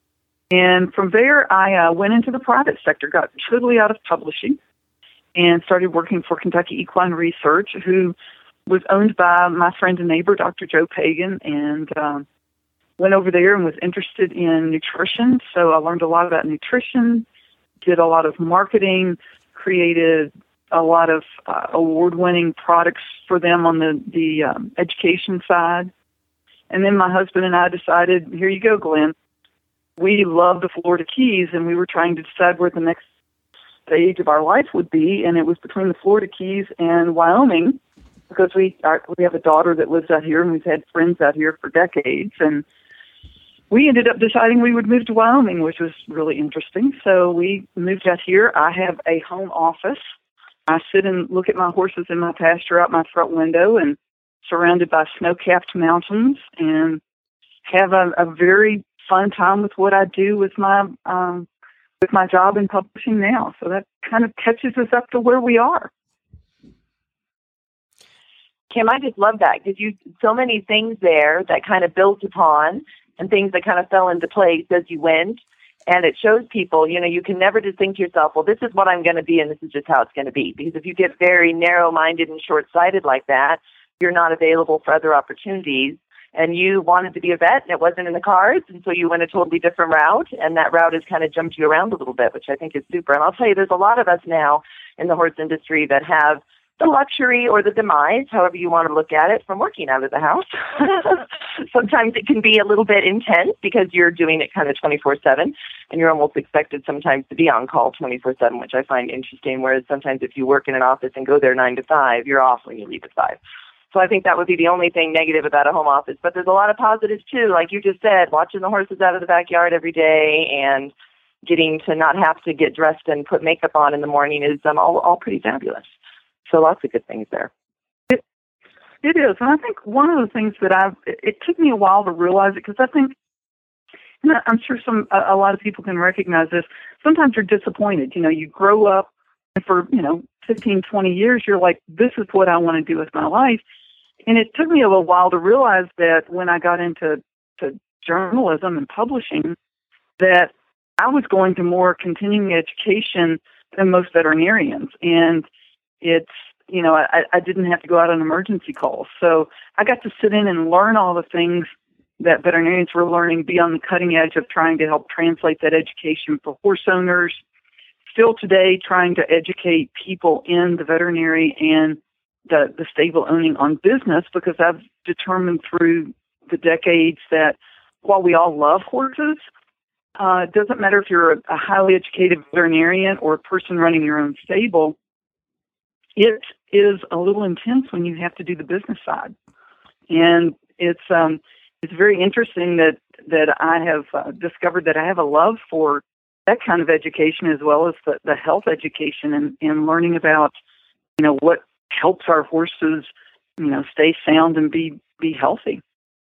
And from there, I went into the private sector, got totally out of publishing, and started working for Kentucky Equine Research, who was owned by my friend and neighbor, Dr. Joe Pagan, and went over there and was interested in nutrition. So I learned a lot about nutrition, did a lot of marketing, created a lot of award-winning products for them on the education side. And then my husband and I decided, here you go, Glenn. We love the Florida Keys, and we were trying to decide where the next stage of our life would be, and it was between the Florida Keys and Wyoming, because we have a daughter that lives out here, and we've had friends out here for decades, and we ended up deciding we would move to Wyoming, which was really interesting. So we moved out here. I have a home office. I sit and look at my horses in my pasture out my front window, and surrounded by snow-capped mountains, and have a very fun time with what I do with my job in publishing now. So that kind of catches us up to where we are. Kim, I just love that because you so many things there that kind of built upon and things that kind of fell into place as you went. And it shows people, you know, you can never just think to yourself, well, this is what I'm going to be and this is just how it's going to be. Because if you get very narrow-minded and short-sighted like that, you're not available for other opportunities. And you wanted to be a vet and it wasn't in the cards, and so you went a totally different route, and that route has kind of jumped you around a little bit, which I think is super. And I'll tell you, there's a lot of us now in the horse industry that have the luxury or the demise, however you want to look at it, from working out of the house. Sometimes it can be a little bit intense because you're doing it kind of 24/7, and you're almost expected sometimes to be on call 24/7, which I find interesting, whereas sometimes if you work in an office and go there 9 to 5, you're off when you leave at 5. So I think that would be the only thing negative about a home office. But there's a lot of positives, too. Like you just said, watching the horses out of the backyard every day and getting to not have to get dressed and put makeup on in the morning is all pretty fabulous. So lots of good things there. It is. And I think one of the things that it took me a while to realize it, because I think, and I'm sure a lot of people can recognize this, sometimes you're disappointed. You grow up and for, 15, 20 years, you're like, this is what I want to do with my life. And it took me a little while to realize that when I got into journalism and publishing, that I was going to more continuing education than most veterinarians. And it's, I didn't have to go out on emergency calls. So I got to sit in and learn all the things that veterinarians were learning, be on the cutting edge of trying to help translate that education for horse owners. Still today, trying to educate people in the veterinary and the stable owning on business, because I've determined through the decades that while we all love horses, it doesn't matter if you're a highly educated veterinarian or a person running your own stable, it is a little intense when you have to do the business side. And it's very interesting that I have discovered that I have a love for that kind of education as well as the health education and learning about, what helps our horses, stay sound and be healthy.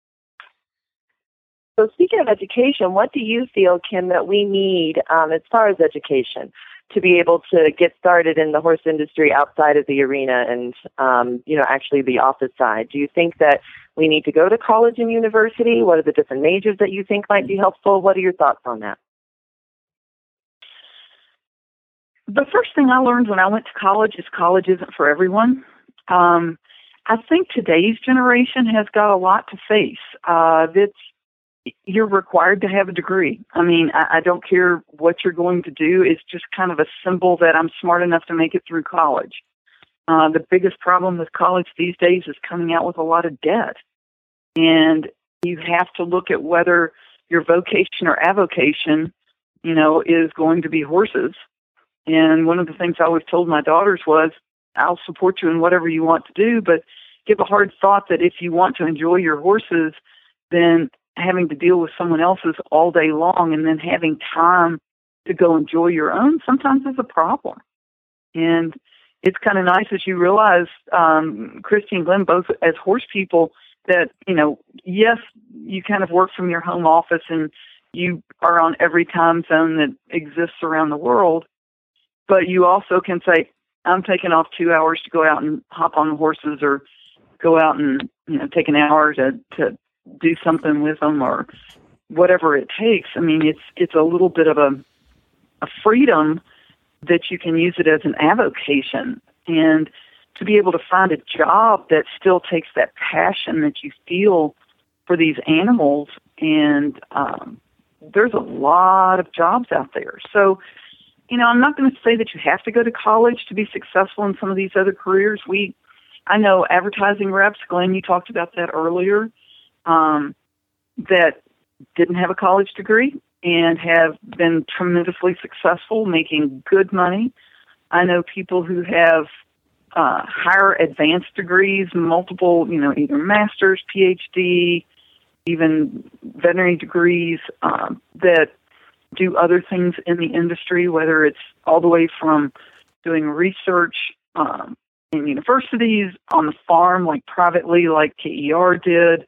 So speaking of education, what do you feel, Kim, that we need as far as education to be able to get started in the horse industry outside of the arena and, actually the office side? Do you think that we need to go to college and university? What are the different majors that you think might be helpful? What are your thoughts on that? The first thing I learned when I went to college is college isn't for everyone. I think today's generation has got a lot to face. You're required to have a degree. I mean, I don't care what you're going to do. It's just kind of a symbol that I'm smart enough to make it through college. The biggest problem with college these days is coming out with a lot of debt. And you have to look at whether your vocation or avocation, is going to be horses. And one of the things I always told my daughters was, I'll support you in whatever you want to do, but give a hard thought that if you want to enjoy your horses, then having to deal with someone else's all day long and then having time to go enjoy your own sometimes is a problem. And it's kind of nice as you realize, Christy and Glenn, both as horse people, that, yes, you kind of work from your home office and you are on every time zone that exists around the world, but you also can say, I'm taking off 2 hours to go out and hop on the horses or go out and, take an hour to do something with them or whatever it takes. I mean, it's a little bit of a freedom that you can use it as an avocation, and to be able to find a job that still takes that passion that you feel for these animals. And there's a lot of jobs out there. So, I'm not going to say that you have to go to college to be successful in some of these other careers. I know advertising reps, Glenn, you talked about that earlier, that didn't have a college degree and have been tremendously successful, making good money. I know people who have higher advanced degrees, multiple, either master's, PhD, even veterinary degrees, that do other things in the industry, whether it's all the way from doing research in universities, on the farm, like privately, like KER did,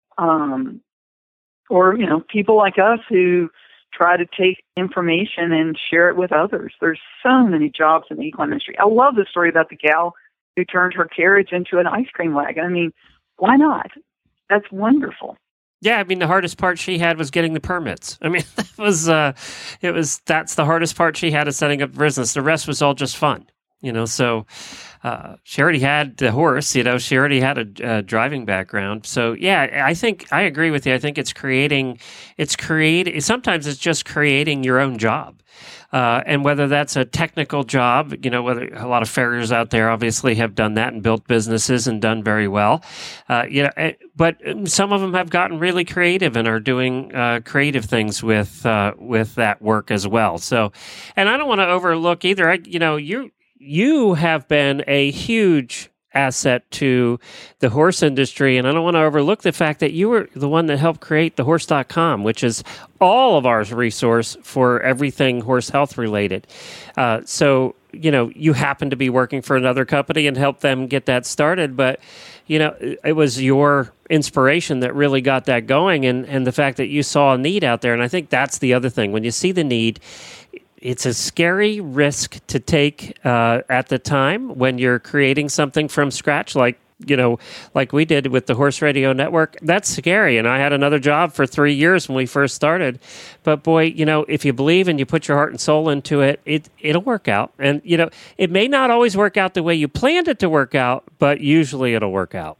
or, people like us who try to take information and share it with others. There's so many jobs in the equine industry. I love the story about the gal who turned her carriage into an ice cream wagon. I mean, why not? That's wonderful. Yeah, I mean, the hardest part she had was getting the permits. I mean, that's the hardest part she had, is setting up a business. The rest was all just fun, so she already had the horse, she already had a driving background. So yeah, I think I agree with you. I think sometimes it's just creating your own job. And whether that's a technical job, whether a lot of farriers out there obviously have done that and built businesses and done very well. But some of them have gotten really creative and are doing creative things with that work as well. So, and I don't want to overlook either. You have been a huge asset to the horse industry, and I don't want to overlook the fact that you were the one that helped create thehorse.com, which is all of our resource for everything horse health related. So you happen to be working for another company and helped them get that started, but it was your inspiration that really got that going, and the fact that you saw a need out there. And I think that's the other thing. When you see the need, it's a scary risk to take at the time when you're creating something from scratch, like we did with the Horse Radio Network. That's scary. And I had another job for 3 years when we first started. But boy, if you believe and you put your heart and soul into it, it'll work out. And, it may not always work out the way you planned it to work out, but usually it'll work out.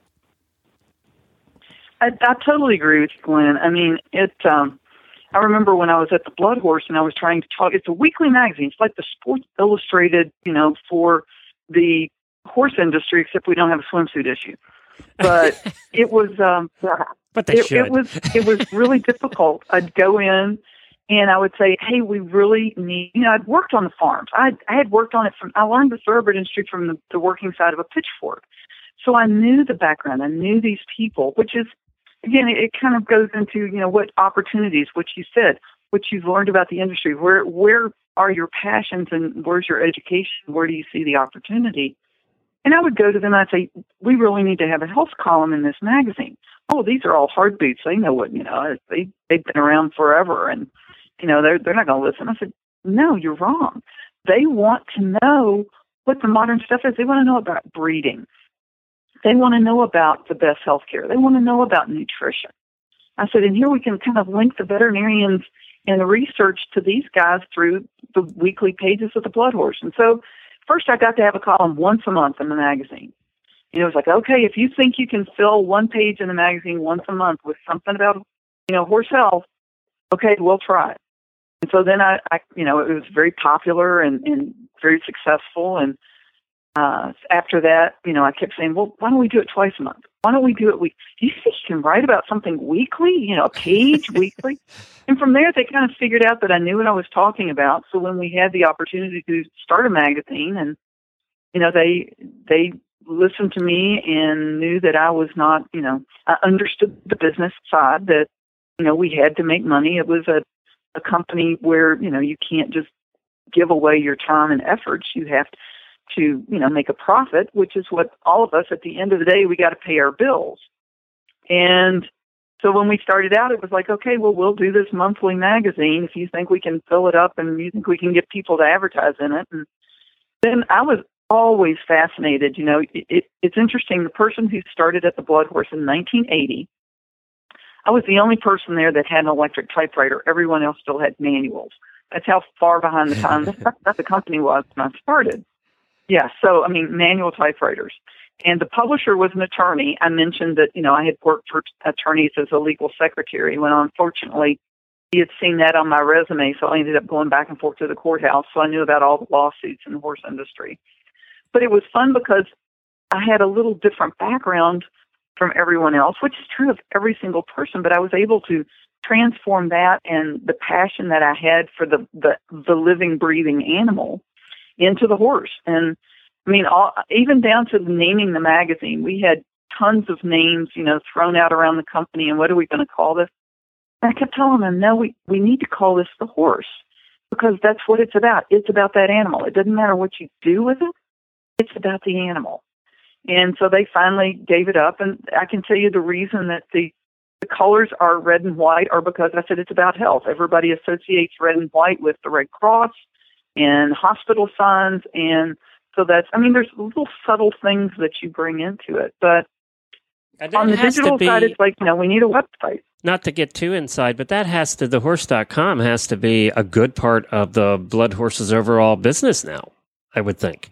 I totally agree with you, Glenn. I mean, I remember when I was at the Blood Horse and I was trying to talk. It's a weekly magazine. It's like the Sports Illustrated, for the horse industry, except we don't have a swimsuit issue. But it was, but they should. It was really difficult. I'd go in and I would say, "Hey, we really need." I'd worked on the farms. I had worked on it I learned the thoroughbred industry from the working side of a pitchfork, so I knew the background. I knew these people, which is. Again, it kind of goes into, what opportunities, which you said, which you've learned about the industry. Where are your passions and where's your education? Where do you see the opportunity? And I would go to them and I'd say, we really need to have a health column in this magazine. Oh, these are all hard boots. They know what, they've been around forever and, they're not going to listen. I said, no, you're wrong. They want to know what the modern stuff is. They want to know about breeding. They want to know about the best health care. They want to know about nutrition. I said, and here we can kind of link the veterinarians and the research to these guys through the weekly pages of the Blood Horse. And so first I got to have a column once a month in the magazine. It was like, okay, if you think you can fill one page in the magazine once a month with something about, horse health, okay, we'll try it. And so then I it was very popular and very successful. And after that, I kept saying, well, why don't we do it twice a month? Why don't we do it weekly? Do you think you can write about something weekly, a page weekly? And from there, they kind of figured out that I knew what I was talking about. So when we had the opportunity to start a magazine and, they listened to me and knew that I was not, I understood the business side that, we had to make money. It was a company where, you can't just give away your time and efforts. You have to make a profit, which is what all of us at the end of the day, we got to pay our bills. And so when we started out, it was like, okay, well, we'll do this monthly magazine if you think we can fill it up and you think we can get people to advertise in it. And then I was always fascinated. It's interesting. The person who started at the Blood Horse in 1980, I was the only person there that had an electric typewriter. Everyone else still had manuals. That's how far behind the time the company was when I started. Yeah, so, manual typewriters. And the publisher was an attorney. I mentioned that, I had worked for attorneys as a legal secretary when, unfortunately, he had seen that on my resume, so I ended up going back and forth to the courthouse, so I knew about all the lawsuits in the horse industry. But it was fun because I had a little different background from everyone else, which is true of every single person, but I was able to transform that and the passion that I had for the living, breathing animal into the horse. And even down to naming the magazine, we had tons of names, thrown out around the company. And what are we going to call this? And I kept telling them, no, we need to call this the horse because that's what it's about. It's about that animal. It doesn't matter what you do with it. It's about the animal. And so they finally gave it up. And I can tell you the reason that the colors are red and white are because I said it's about health. Everybody associates red and white with the Red Cross and hospital signs. And so there's little subtle things that you bring into it. But on the digital side, it's like, we need a website. Not to get too inside, but the horse.com has to be a good part of the Blood Horse's overall business now, I would think.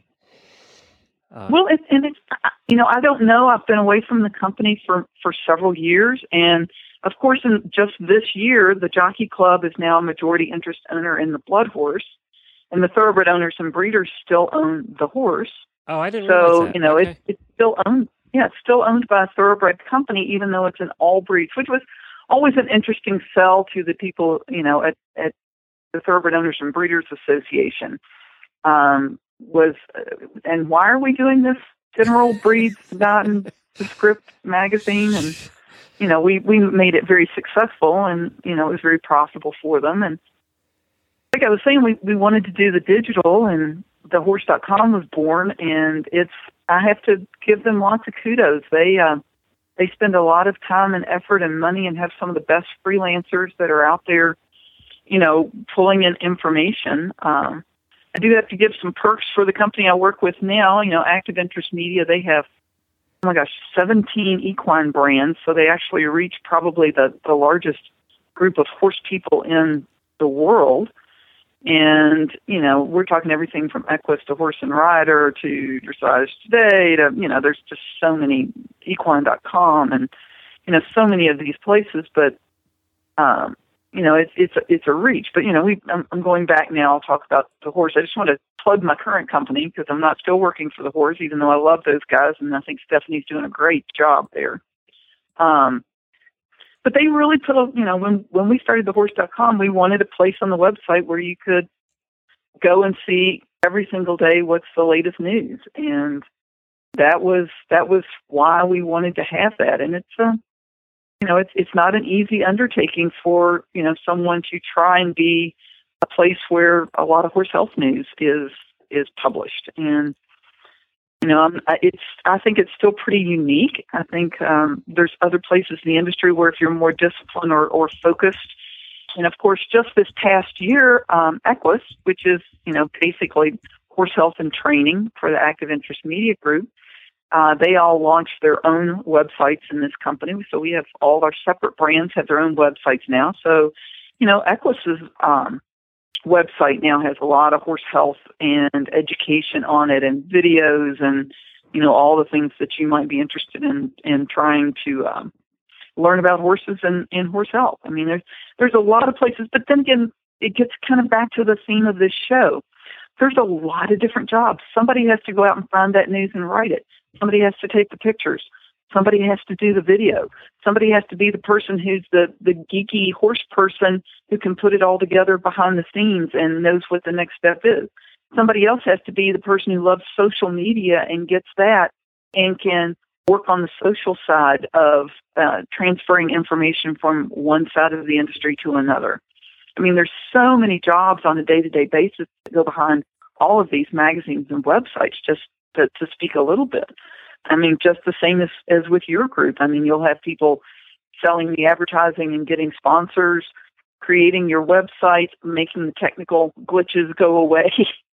Well, I don't know. I've been away from the company for several years, and Of course, in just this year, the Jockey Club is now a majority interest owner in the Blood Horse, and the thoroughbred owners and breeders still own the horse. Oh, I didn't realize that. Okay. It's still owned. Yeah, it's still owned by a thoroughbred company, even though it's an all breeds, which was always an interesting sell to the people, at the Thoroughbred Owners and Breeders Association. And why are we doing this General Breeds Dot Script magazine? And we made it very successful, and it was very profitable for them. And like I was saying, we wanted to do the digital, and thehorse.com was born, and I have to give them lots of kudos. They spend a lot of time and effort and money, and have some of the best freelancers that are out there, pulling in information. I do have to give some perks for the company I work with now. Active Interest Media, they have, 17 equine brands, so they actually reach probably the largest group of horse people in the world. And, we're talking everything from Equus to Horse and Rider to Dressage Today to, there's just so many, equine.com and, so many of these places. But, it's a reach. But, I'm going back now. I'll talk about the horse. I just want to plug my current company because I'm not still working for the horse, even though I love those guys. And I think Stephanie's doing a great job there. But they really put when we started thehorse.com, we wanted a place on the website where you could go and see every single day what's the latest news. And that was why we wanted to have that. And it's not an easy undertaking for, someone to try and be a place where a lot of horse health news is published. And I think it's still pretty unique. I think there's other places in the industry where if you're more disciplined or focused, and of course, just this past year, Equus, which is basically horse health and training for the Active Interest Media Group, they all launched their own websites in this company. So we have all our separate brands have their own websites now. So Equus's website now has a lot of horse health and education on it, and videos, and all the things that you might be interested in trying to learn about horses and horse health. I mean, there's a lot of places, but then again, it gets kind of back to the theme of this show. There's a lot of different jobs. Somebody has to go out and find that news and write it. Somebody has to take the pictures. Somebody has to do the video. Somebody has to be the person who's the geeky horse person who can put it all together behind the scenes and knows what the next step is. Somebody else has to be the person who loves social media and gets that and can work on the social side of transferring information from one side of the industry to another. I mean, there's so many jobs on a day-to-day basis that go behind all of these magazines and websites, just to speak a little bit. I mean, just the same as with your group. I mean, you'll have people selling the advertising and getting sponsors, creating your website, making the technical glitches go away.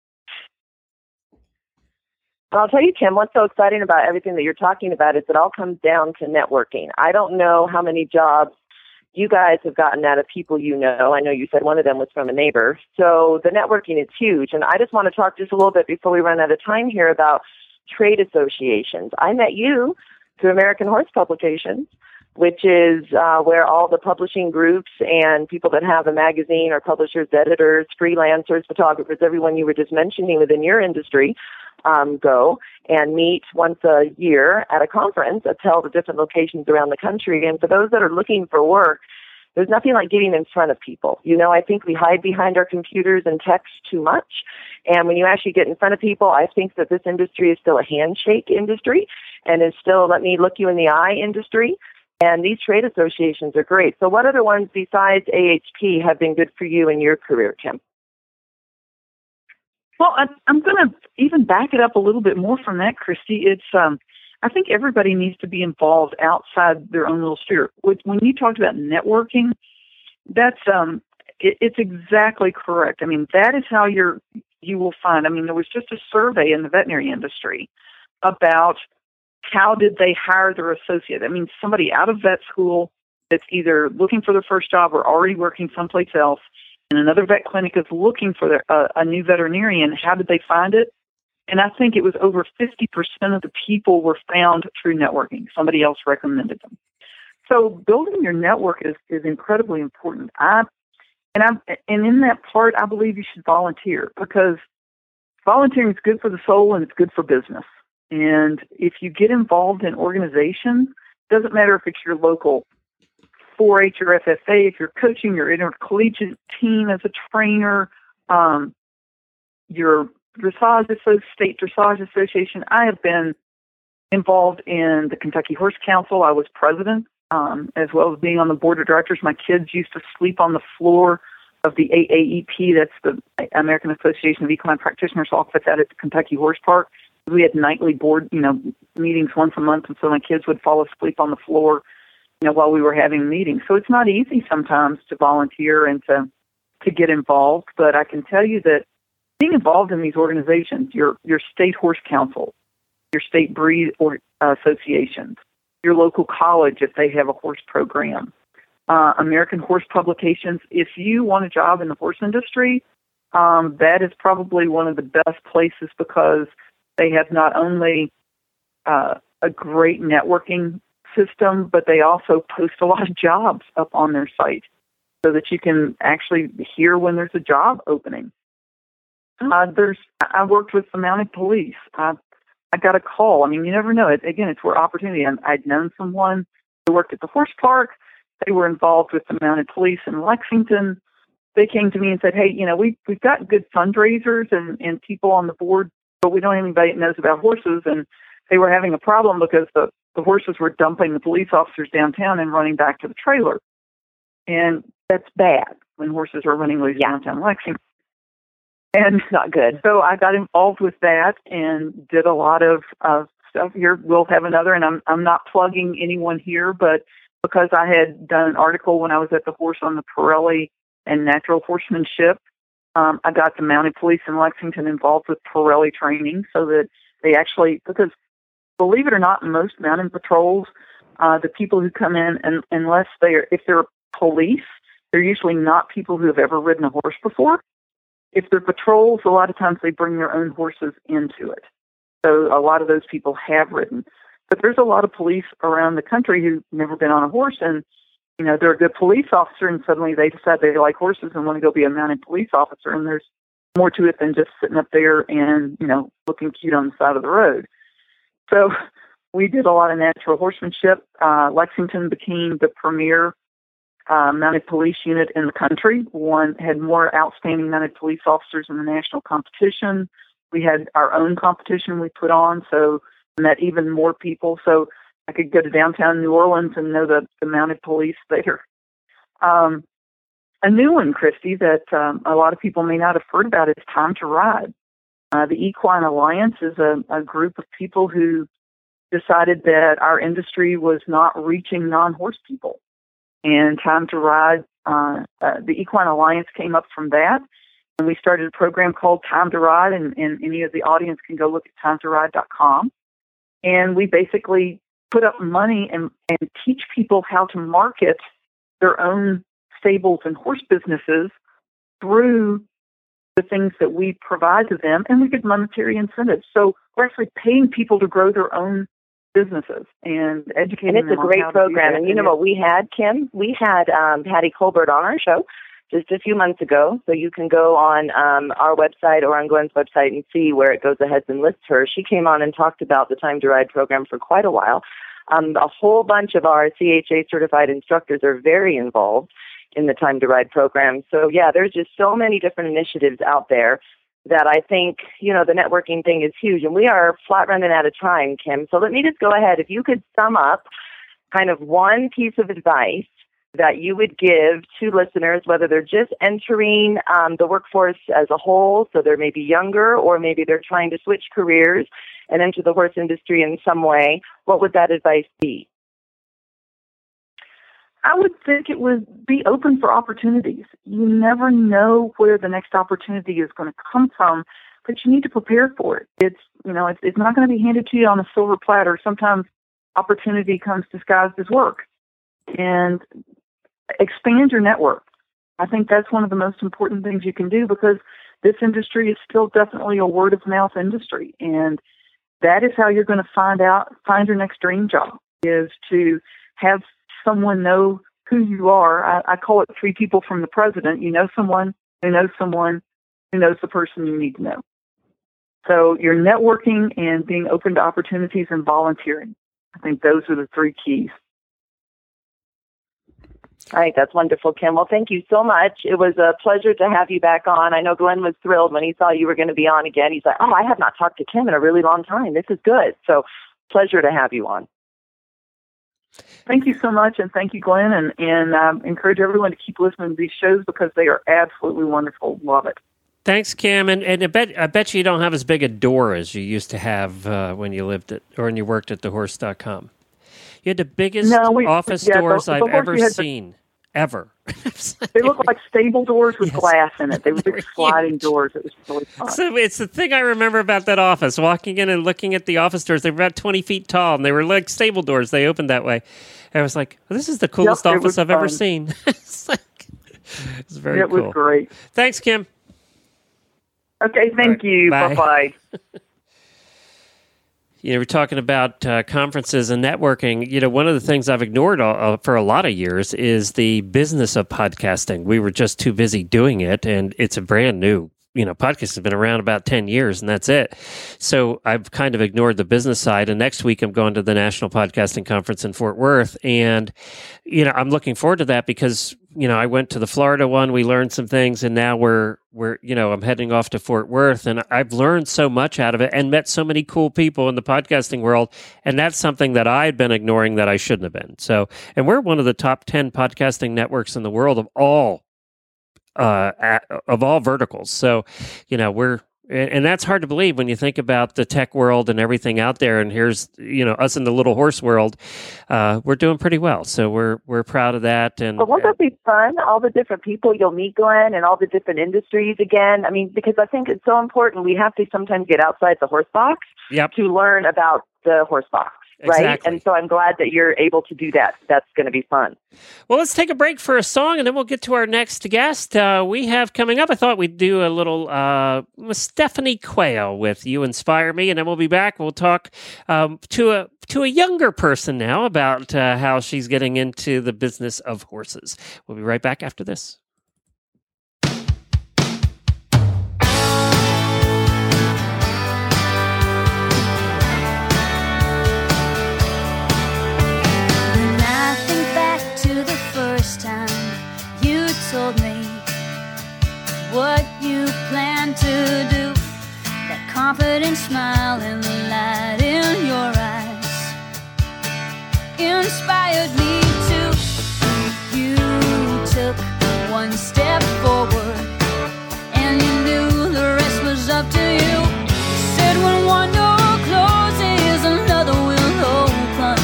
I'll tell you, Kim, what's so exciting about everything that you're talking about is it all comes down to networking. I don't know how many jobs you guys have gotten out of people you know. I know you said one of them was from a neighbor. So the networking is huge. And I just want to talk just a little bit before we run out of time here about trade associations. I met you through American Horse Publications, which is where all the publishing groups and people that have a magazine or publishers, editors, freelancers, photographers, everyone you were just mentioning within your industry, go and meet once a year at a conference at all the different locations around the country. And for those that are looking for work, there's nothing like getting in front of people. You know, I think we hide behind our computers and text too much. And when you actually get in front of people, I think that this industry is still a handshake industry and is still let me look you in the eye industry. And these trade associations are great. So what other ones besides AHP have been good for you in your career, Kim? Well, I'm going to even back it up a little bit more from that, Christy. It's I think everybody needs to be involved outside their own little sphere. When you talked about networking, that's it's exactly correct. I mean, that is how you will find. I mean, there was just a survey in the veterinary industry about how did they hire their associate. I mean, somebody out of vet school that's either looking for their first job or already working someplace else, and another vet clinic is looking for a new veterinarian. How did they find it? And I think it was over 50% of the people were found through networking. Somebody else recommended them. So building your network is incredibly important. And in that part, I believe you should volunteer, because volunteering is good for the soul and it's good for business. And if you get involved in organizations, doesn't matter if it's your local 4-H or FFA, if you're coaching your intercollegiate team as a trainer, your State Dressage Association. I have been involved in the Kentucky Horse Council. I was president, as well as being on the board of directors. My kids used to sleep on the floor of the AAEP, that's the American Association of Equine Practitioners office out at the Kentucky Horse Park. We had nightly board, meetings once a month, and so my kids would fall asleep on the floor, while we were having meetings. So it's not easy sometimes to volunteer and to get involved, but I can tell you that being involved in these organizations, your state horse council, your state breed or associations, your local college if they have a horse program, American Horse Publications. If you want a job in the horse industry, that is probably one of the best places, because they have not only a great networking system, but they also post a lot of jobs up on their site so that you can actually hear when there's a job opening. I worked with the mounted police. I got a call. I mean, you never know. It's where opportunity. I'd known someone who worked at the horse park. They were involved with the mounted police in Lexington. They came to me and said, hey, we've got good fundraisers and people on the board, but we don't have anybody that knows about horses. And they were having a problem because the horses were dumping the police officers downtown and running back to the trailer. And that's bad when horses are running loose downtown Lexington. And not good. So I got involved with that and did a lot of stuff here. We'll have another, and I'm not plugging anyone here, but because I had done an article when I was at the horse on the Pirelli and natural horsemanship, I got the mounted police in Lexington involved with Pirelli training, so that they actually, because believe it or not, most mounted patrols, the people who come in, and if they're police, they're usually not people who have ever ridden a horse before. If they're patrols, a lot of times they bring their own horses into it. So a lot of those people have ridden. But there's a lot of police around the country who've never been on a horse, and they're a good police officer, and suddenly they decide they like horses and want to go be a mounted police officer, and there's more to it than just sitting up there and, looking cute on the side of the road. So we did a lot of natural horsemanship. Lexington became the premier mounted police unit in the country. One had more outstanding mounted police officers in the national competition. We had our own competition we put on, so met even more people. So I could go to downtown New Orleans and know the mounted police there. A new one, Christy, that a lot of people may not have heard about is Time to Ride. The Equine Alliance is a group of people who decided that our industry was not reaching non-horse people. And Time to Ride, the Equine Alliance came up from that. And we started a program called Time to Ride, and any of the audience can go look at timetoride.com. And we basically put up money and teach people how to market their own stables and horse businesses through the things that we provide to them, and we get monetary incentives. So we're actually paying people to grow their own businesses and educating them. And it's a great program. And you know what we had, Kim? We had Patty Colbert on our show just a few months ago. So you can go on our website or on Gwen's website and see where it goes ahead and lists her. She came on and talked about the Time to Ride program for quite a while. A whole bunch of our CHA certified instructors are very involved in the Time to Ride program. So yeah, there's just so many different initiatives out there that I think, the networking thing is huge. And we are flat running out of time, Kim. So let me just go ahead. If you could sum up kind of one piece of advice that you would give to listeners, whether they're just entering the workforce as a whole, so they're maybe younger, or maybe they're trying to switch careers and enter the horse industry in some way, what would that advice be? I would think it would be open for opportunities. You never know where the next opportunity is going to come from, but you need to prepare for it. It's not going to be handed to you on a silver platter. Sometimes opportunity comes disguised as work. And expand your network. I think that's one of the most important things you can do, because this industry is still definitely a word of mouth industry. And that is how you're going to find your next dream job, is to have someone know who you are. I call it 3 people from the president. You know someone who knows someone who knows the person you need to know. So you're networking and being open to opportunities and volunteering. I think those are the 3 keys. All right, that's wonderful, Kim. Well, thank you so much. It was a pleasure to have you back on. I know Glenn was thrilled when he saw you were going to be on again. He's like, oh, I have not talked to Kim in a really long time. This is good. So pleasure to have you on. Thank you so much, and thank you, Glenn, and encourage everyone to keep listening to these shows because they are absolutely wonderful. Love it. Thanks, Kim. And I bet you don't have as big a door as you used to have when you lived at or when you worked at thehorse.com. You had the biggest office doors I've ever seen. Ever. They look like stable doors with glass in it. They were big sliding doors. It was really fun. So it's the thing I remember about that office. Walking in and looking at the office doors, they were about 20 feet tall, and they were like stable doors. They opened that way. And I was like, well, this is the coolest office I've ever seen. It's very cool. It was great. Thanks, Kim. Okay, thank you. Bye. Bye-bye. You know, we're talking about conferences and networking. You know, one of the things I've ignored for a lot of years is the business of podcasting. We were just too busy doing it, and it's a brand new, podcast has been around about 10 years, and that's it. So I've kind of ignored the business side, and next week I'm going to the National Podcasting Conference in Fort Worth, and, I'm looking forward to that because, I went to the Florida one, we learned some things, and now I'm heading off to Fort Worth, and I've learned so much out of it and met so many cool people in the podcasting world, and that's something that I had been ignoring that I shouldn't have been. So, and we're one of the top 10 podcasting networks in the world of all verticals. So, and that's hard to believe when you think about the tech world and everything out there. And here's, us in the little horse world, we're doing pretty well. So we're proud of that. And won't that be fun? All the different people you'll meet, Glenn, and all the different industries again. I mean, because I think it's so important. We have to sometimes get outside the horse box to learn about the horse box. Right? Exactly. And so I'm glad that you're able to do that. That's going to be fun. Well, let's take a break for a song, and then we'll get to our next guest. We have coming up, I thought we'd do a little Stephanie Quayle with You Inspire Me, and then we'll be back. We'll talk to a younger person now about how she's getting into the business of horses. We'll be right back after this. Told me what you plan to do. That confident smile and the light in your eyes inspired me to. You took one step forward and you knew the rest was up to you. You said when one door closes, another will open.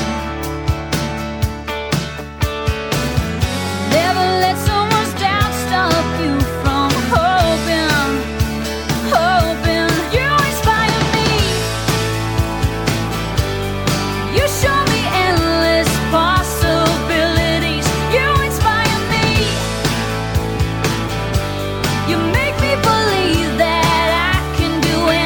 Never let someone stop you from hoping. You inspire me. You show me endless possibilities. You inspire me. You make me believe that I can do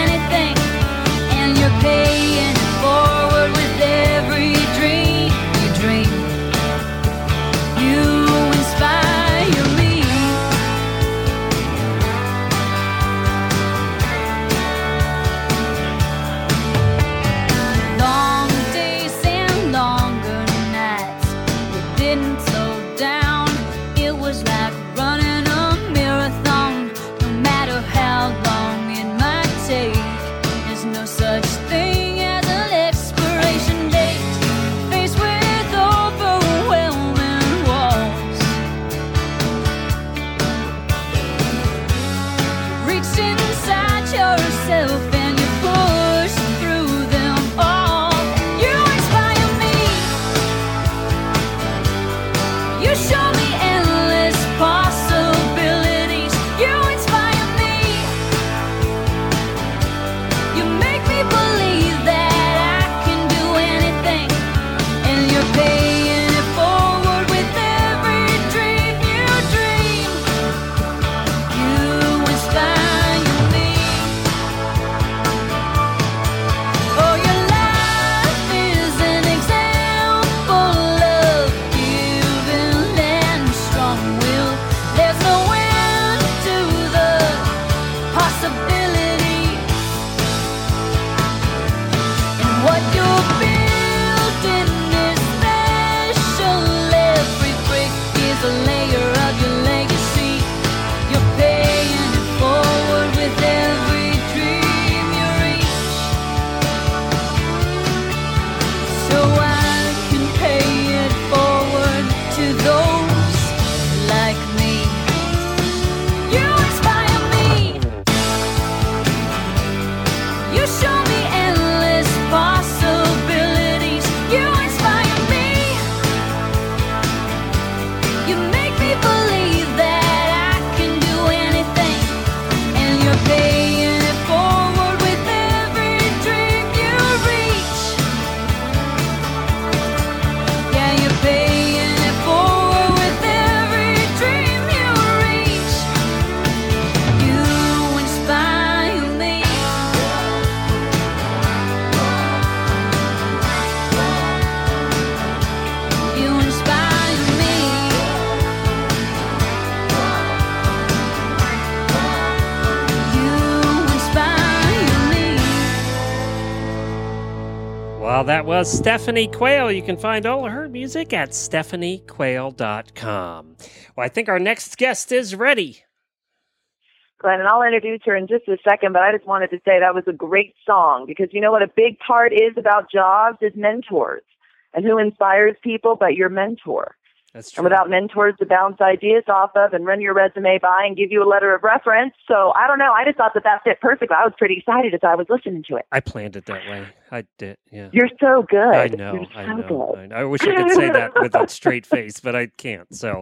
Well, that was Stephanie Quayle. You can find all of her music at stephaniequayle.com. Well, I think our next guest is ready. Glenn, and I'll introduce her in just a second, but I just wanted to say that was a great song because you know what a big part is about jobs is mentors. And who inspires people but your mentor. That's true. And without mentors to bounce ideas off of and run your resume by and give you a letter of reference. So I don't know. I just thought that fit perfectly. I was pretty excited as I was listening to it. I planned it that way. I did, yeah. You're so good. I know. I wish I could say that with a straight face, but I can't. So,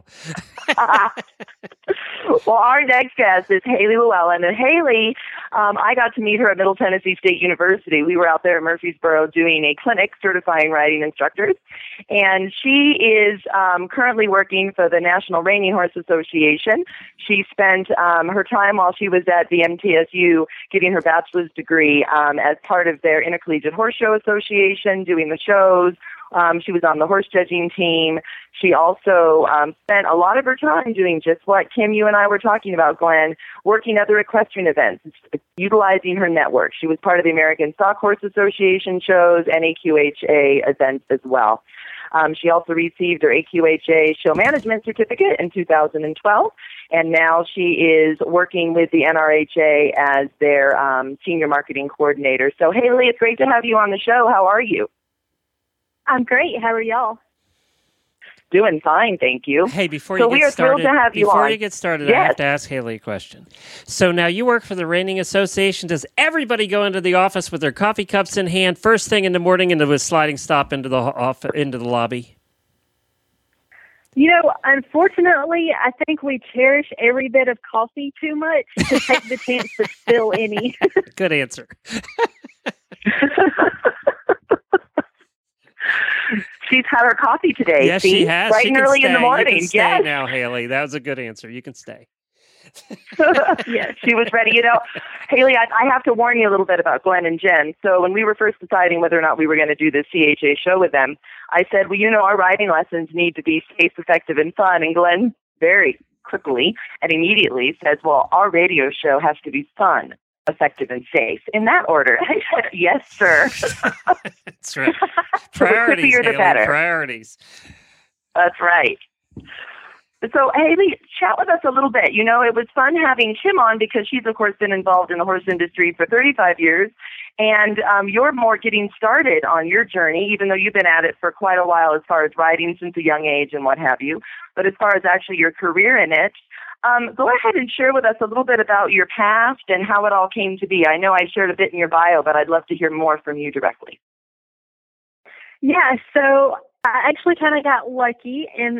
well, our next guest is Haley Llewellyn, and Haley, I got to meet her at Middle Tennessee State University. We were out there at Murfreesboro doing a clinic certifying writing instructors, and she is currently working for the National Reining Horse Association. She spent her time while she was at the MTSU getting her bachelor's degree as part of their Intercollegiate Horse Show Association, doing the shows. She was on the horse judging team. She also spent a lot of her time doing just what Kim, you and I were talking about, Glenn, working other equestrian events, utilizing her network. She was part of the American Stock Horse Association shows and AQHA events as well. She also received her AQHA show management certificate in 2012, and now she is working with the NRHA as their senior marketing coordinator. So, Haley, it's great to have you on the show. How are you? I'm great. How are y'all? Doing fine, thank you. Hey, before you get started, I have to ask Haley a question. So now you work for the Reining Association. Does everybody go into the office with their coffee cups in hand, first thing in the morning, into a sliding stop into the lobby? You know, unfortunately, I think we cherish every bit of coffee too much to take the chance to spill any. Good answer. She's had her coffee today. Yes, she has. Bright and early in the morning. You can stay now, Haley. That was a good answer. You can stay. Yes, she was ready. You know, Haley, I have to warn you a little bit about Glenn and Jen. So when we were first deciding whether or not we were going to do the CHA show with them, I said, well, you know, our writing lessons need to be safe, effective, and fun. And Glenn very quickly and immediately says, well, our radio show has to be fun, effective, and safe. In that order. I said, yes, sir. That's right. Priorities, the Haley, better. Priorities. That's right. So, Haley, chat with us a little bit. You know, it was fun having Kim on because she's, of course, been involved in the horse industry for 35 years. And you're more getting started on your journey, even though you've been at it for quite a while as far as riding since a young age and what have you. But as far as actually your career in it, go ahead and share with us a little bit about your past and how it all came to be. I know I shared a bit in your bio, but I'd love to hear more from you directly. Yeah, so I actually kind of got lucky. In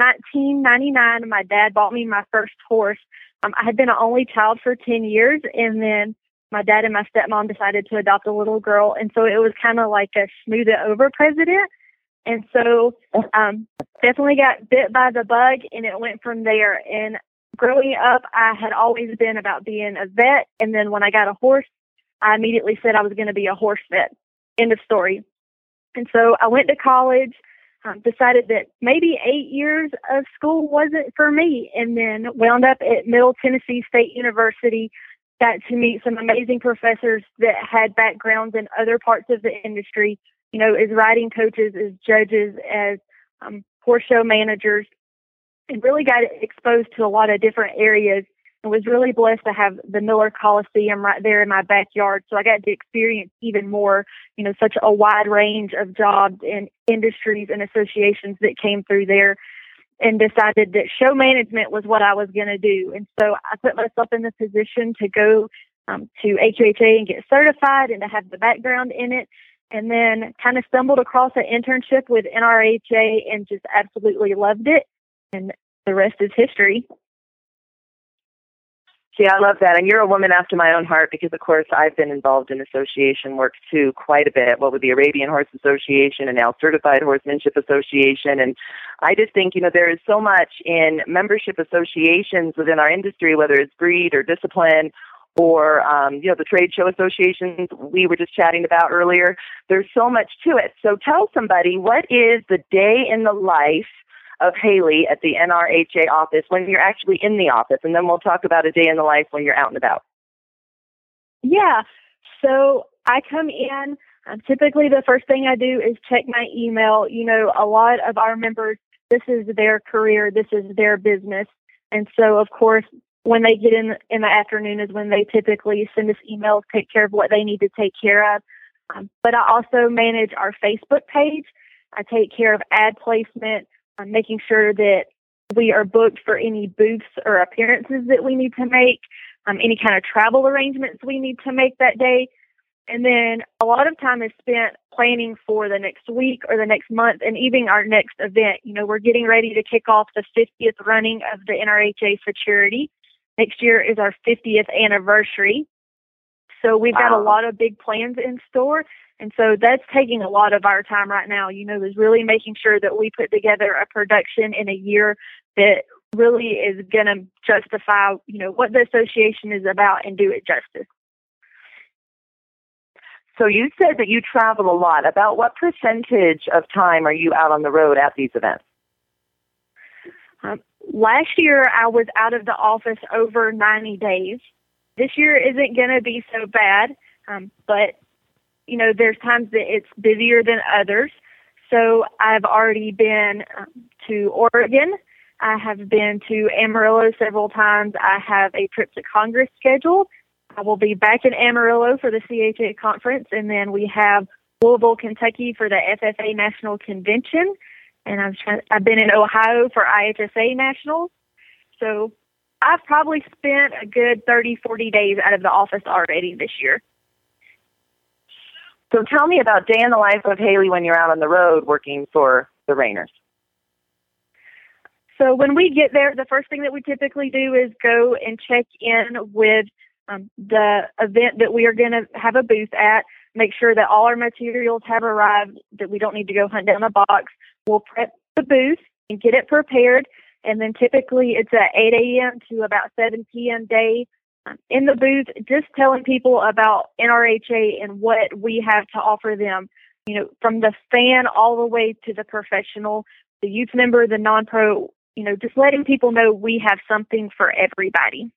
1999, my dad bought me my first horse. I had been an only child for 10 years, and then my dad and my stepmom decided to adopt a little girl, and so it was kind of like a smooth it over president. And so definitely got bit by the bug, and it went from there. And growing up, I had always been about being a vet, and then when I got a horse, I immediately said I was going to be a horse vet. End of story. And so I went to college, decided that maybe 8 years of school wasn't for me, and then wound up at Middle Tennessee State University, got to meet some amazing professors that had backgrounds in other parts of the industry, you know, as riding coaches, as judges, as horse show managers, and really got exposed to a lot of different areas. I was really blessed to have the Miller Coliseum right there in my backyard. So I got to experience even more, you know, such a wide range of jobs and industries and associations that came through there, and decided that show management was what I was going to do. And so I put myself in the position to go to AQHA and get certified and to have the background in it. And then kind of stumbled across an internship with NRHA and just absolutely loved it. And the rest is history. See, I love that. And you're a woman after my own heart because, of course, I've been involved in association work, too, quite a bit, with the Arabian Horse Association and now Certified Horsemanship Association. And I just think, you know, there is so much in membership associations within our industry, whether it's breed or discipline or, you know, the trade show associations we were just chatting about earlier. There's so much to it. So tell somebody, what is the day in the life of Haley at the NRHA office when you're actually in the office, and then we'll talk about a day in the life when you're out and about. Yeah. So I come in. Typically, the first thing I do is check my email. You know, a lot of our members, this is their career, this is their business. And so, of course, when they get in the afternoon is when they typically send us emails, take care of what they need to take care of. But I also manage our Facebook page. I take care of ad placement, making sure that we are booked for any booths or appearances that we need to make, any kind of travel arrangements we need to make that day. And then a lot of time is spent planning for the next week or the next month and even our next event. You know, we're getting ready to kick off the 50th running of the NRHA for charity. Next year is our 50th anniversary. So we've got a lot of big plans in store. And so that's taking a lot of our time right now, you know, is really making sure that we put together a production in a year that really is going to justify, you know, what the association is about and do it justice. So you said that you travel a lot. About what percentage of time are you out on the road at these events? Last year, I was out of the office over 90 days. This year isn't going to be so bad, but, you know, there's times that it's busier than others. So I've already been to Oregon. I have been to Amarillo several times. I have a trip to Congress scheduled. I will be back in Amarillo for the CHA conference, and then we have Louisville, Kentucky for the FFA National Convention, and I've been in Ohio for IHSA Nationals. So I've probably spent a good 30, 40 days out of the office already this year. So tell me about day in the life of Haley when you're out on the road working for the Rainers. So when we get there, the first thing that we typically do is go and check in with the event that we are going to have a booth at, make sure that all our materials have arrived, that we don't need to go hunt down a box. We'll prep the booth and get it prepared, and then typically it's at 8 a.m. to about 7 p.m. day in the booth, just telling people about NRHA and what we have to offer them, you know, from the fan all the way to the professional, the youth member, the non-pro, you know, just letting people know we have something for everybody.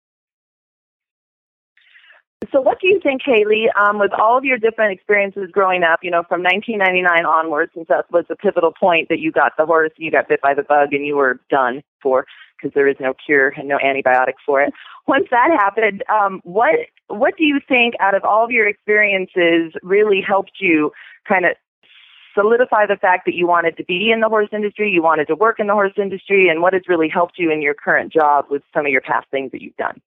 So what do you think, Haley, with all of your different experiences growing up, you know, from 1999 onwards, since that was the pivotal point that you got the horse, you got bit by the bug, and you were done for, because there is no cure and no antibiotic for it. Once that happened, what do you think out of all of your experiences really helped you kind of solidify the fact that you wanted to be in the horse industry, you wanted to work in the horse industry, and what has really helped you in your current job with some of your past things that you've done?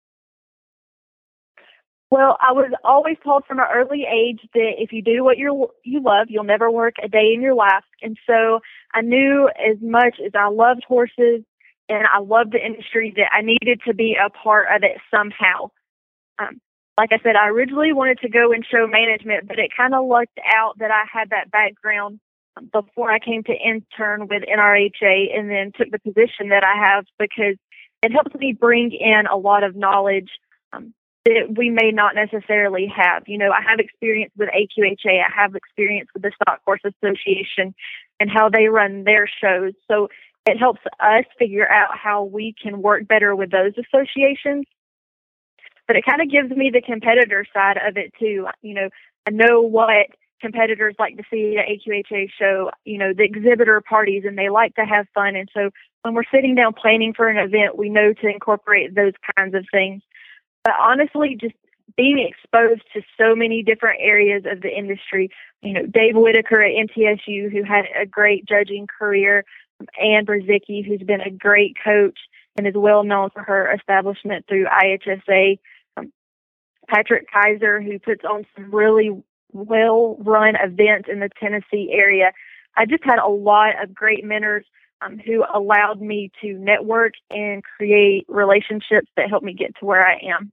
Well, I was always told from an early age that if you do what you love, you'll never work a day in your life. And so I knew as much as I loved horses and I loved the industry that I needed to be a part of it somehow. Like I said, I originally wanted to go in show management, but it kind of lucked out that I had that background before I came to intern with NRHA and then took the position that I have, because it helps me bring in a lot of knowledge that we may not necessarily have. You know, I have experience with AQHA. I have experience with the Stock Horse Association and how they run their shows. So it helps us figure out how we can work better with those associations. But it kind of gives me the competitor side of it too. You know, I know what competitors like to see at AQHA show, you know, the exhibitor parties, and they like to have fun. And so when we're sitting down planning for an event, we know to incorporate those kinds of things. But honestly, just being exposed to so many different areas of the industry, you know, Dave Whitaker at MTSU, who had a great judging career, Ann Brzezicki, who's been a great coach and is well known for her establishment through IHSA, Patrick Kaiser, who puts on some really well-run events in the Tennessee area. I just had a lot of great mentors who allowed me to network and create relationships that helped me get to where I am.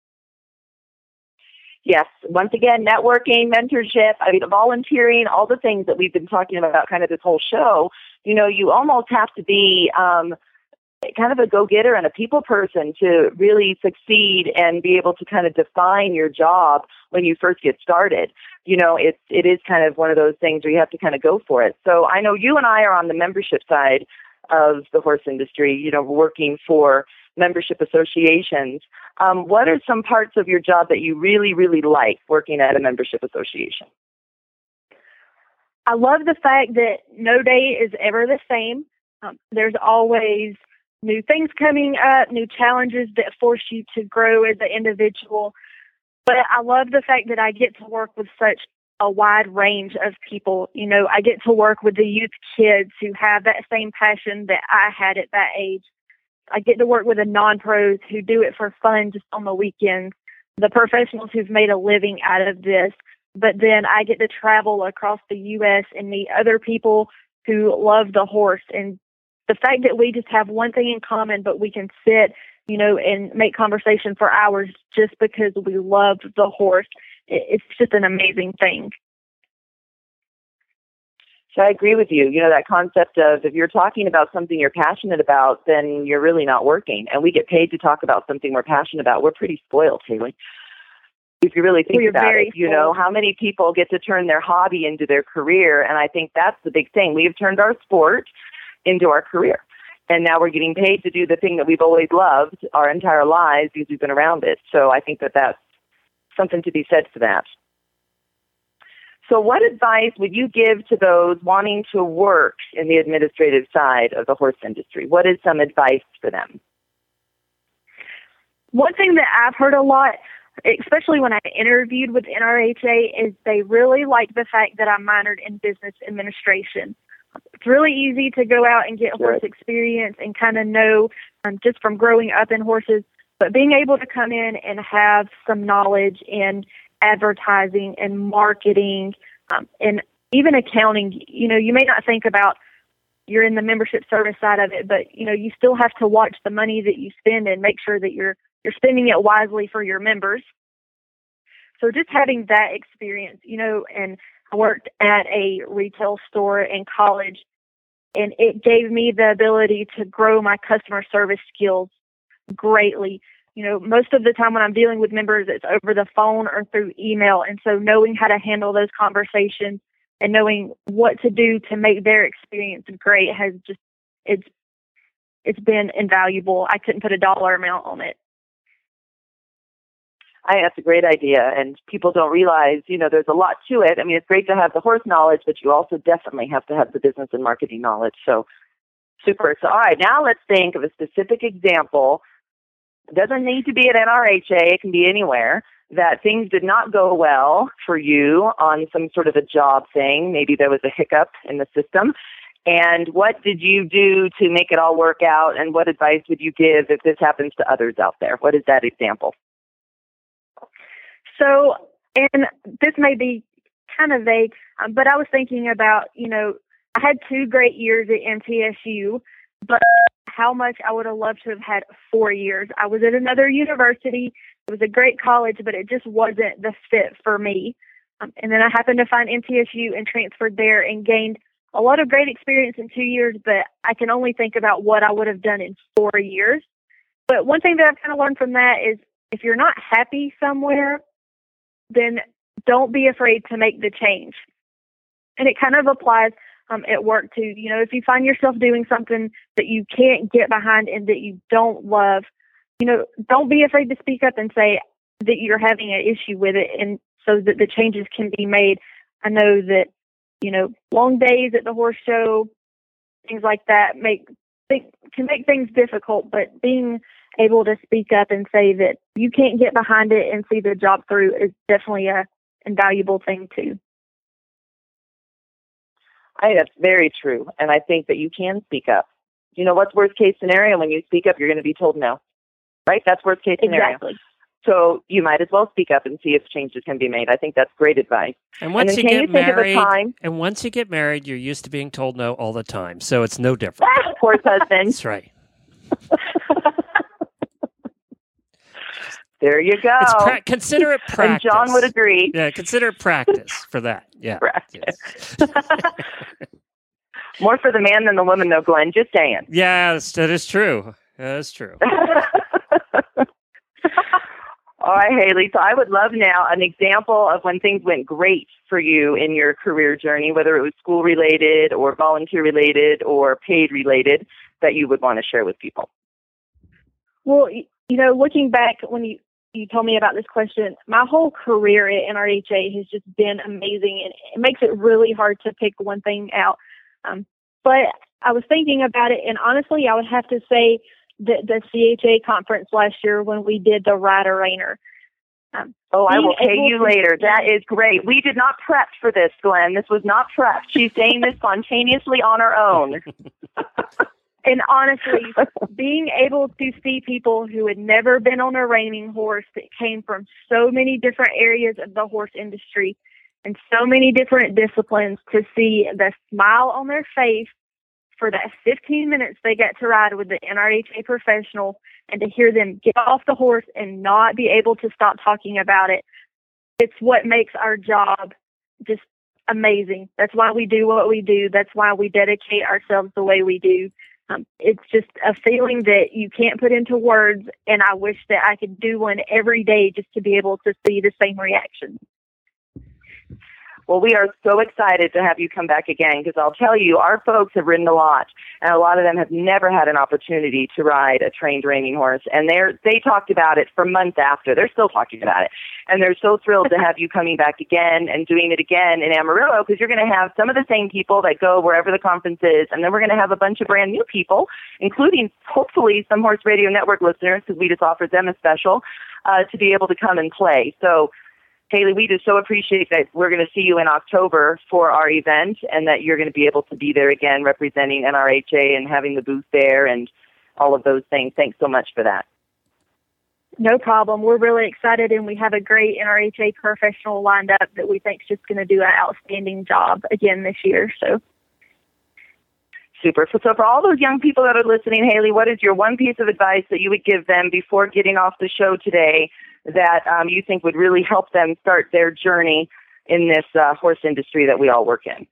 Yes. Once again, networking, mentorship, I mean, volunteering, all the things that we've been talking about kind of this whole show. You know, you almost have to be kind of a go-getter and a people person to really succeed and be able to kind of define your job when you first get started. You know, it is kind of one of those things where you have to kind of go for it. So I know you and I are on the membership side of the horse industry, you know, working for membership associations. What are some parts of your job that you really, really like working at a membership association? I love the fact that no day is ever the same. There's always new things coming up, new challenges that force you to grow as an individual. But I love the fact that I get to work with such a wide range of people. You know, I get to work with the youth kids who have that same passion that I had at that age. I get to work with the non-pros who do it for fun just on the weekends, the professionals who've made a living out of this. But then I get to travel across the U.S. and meet other people who love the horse. And the fact that we just have one thing in common, but we can sit, you know, and make conversation for hours just because we love the horse, it's just an amazing thing. So I agree with you. You know, that concept of if you're talking about something you're passionate about, then you're really not working. And we get paid to talk about something we're passionate about. We're pretty spoiled, Haley. If you really think about it, you know, how many people get to turn their hobby into their career? And I think that's the big thing. We've turned our sport into our career. And now we're getting paid to do the thing that we've always loved our entire lives because we've been around it. So I think that that's something to be said for that. So what advice would you give to those wanting to work in the administrative side of the horse industry? What is some advice for them? One thing that I've heard a lot, especially when I interviewed with NRHA, is they really like the fact that I minored in business administration. It's really easy to go out and get horse experience and kind of know just from growing up in horses, but being able to come in and have some knowledge in advertising and marketing and even accounting, you know, you may not think about you're in the membership service side of it, but, you know, you still have to watch the money that you spend and make sure that you're spending it wisely for your members. So just having that experience, you know, and I worked at a retail store in college, and it gave me the ability to grow my customer service skills greatly. You know, most of the time when I'm dealing with members, it's over the phone or through email. And so knowing how to handle those conversations and knowing what to do to make their experience great has just, it's been invaluable. I couldn't put a dollar amount on it. I think that's a great idea, and people don't realize, you know, there's a lot to it. I mean, it's great to have the horse knowledge, but you also definitely have to have the business and marketing knowledge. So, super. So, all right, now let's think of a specific example. It doesn't need to be at NRHA. It can be anywhere that things did not go well for you on some sort of a job thing. Maybe there was a hiccup in the system. And what did you do to make it all work out, and what advice would you give if this happens to others out there? What is that example? So, and this may be kind of vague, but I was thinking about, you know, I had 2 great years at MTSU, but how much I would have loved to have had 4 years. I was at another university. It was a great college, but it just wasn't the fit for me. And then I happened to find MTSU and transferred there and gained a lot of great experience in 2 years, but I can only think about what I would have done in 4 years. But one thing that I've kind of learned from that is if you're not happy somewhere, then don't be afraid to make the change. And it kind of applies at work too. You know, if you find yourself doing something that you can't get behind and that you don't love, you know, don't be afraid to speak up and say that you're having an issue with it, and so that the changes can be made. I know that, you know, long days at the horse show, things like that can make things difficult, but being able to speak up and say that you can't get behind it and see the job through is definitely a invaluable thing too. I think that's very true, and I think that you can speak up. You know, what's worst case scenario? When you speak up, you're going to be told no, right? That's worst case scenario. Exactly. So you might as well speak up and see if changes can be made. I think that's great advice. And once you get married, you're used to being told no all the time, so it's no different. Horse husband. That's right. There you go. Consider it practice. And John would agree. Yeah, consider it practice for that. Yeah. Practice. Yes. More for the man than the woman, though, Glenn. Just saying. Yes, that is true. That is true. All right, Haley. So I would love now an example of when things went great for you in your career journey, whether it was school-related or volunteer-related or paid-related, that you would want to share with people. Well, looking back when you told me about this question, my whole career at NRHA has just been amazing, and it makes it really hard to pick one thing out. But I was thinking about it, and honestly, I would have to say that the CHA conference last year when we did the Rider-Rainer. I will pay you later. That is great. We did not prep for this, Glenn. This was not prepped. She's saying this spontaneously on her own. And honestly, being able to see people who had never been on a reining horse that came from so many different areas of the horse industry and so many different disciplines, to see the smile on their face for that 15 minutes they got to ride with the NRHA professional, and to hear them get off the horse and not be able to stop talking about it. It's what makes our job just amazing. That's why we do what we do. That's why we dedicate ourselves the way we do. It's just a feeling that you can't put into words, and I wish that I could do one every day just to be able to see the same reaction. Well, we are so excited to have you come back again, because I'll tell you, our folks have ridden a lot, and a lot of them have never had an opportunity to ride a trained reining horse, and they talked about it for months after. They're still talking about it, and they're so thrilled to have you coming back again and doing it again in Amarillo, because you're going to have some of the same people that go wherever the conference is, and then we're going to have a bunch of brand new people, including hopefully some Horse Radio Network listeners, because we just offered them a special, to be able to come and play. So Haley, we just so appreciate that we're going to see you in October for our event, and that you're going to be able to be there again representing NRHA and having the booth there and all of those things. Thanks so much for that. No problem. We're really excited, and we have a great NRHA professional lined up that we think is just going to do an outstanding job again this year. So super. So for all those young people that are listening, Haley, what is your one piece of advice that you would give them before getting off the show today that you think would really help them start their journey in this horse industry that we all work in?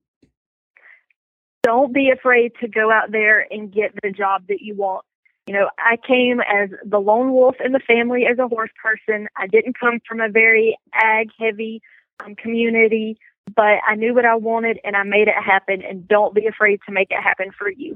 Don't be afraid to go out there and get the job that you want. I came as the lone wolf in the family as a horse person. I didn't come from a very ag-heavy community, but I knew what I wanted, and I made it happen, and don't be afraid to make it happen for you.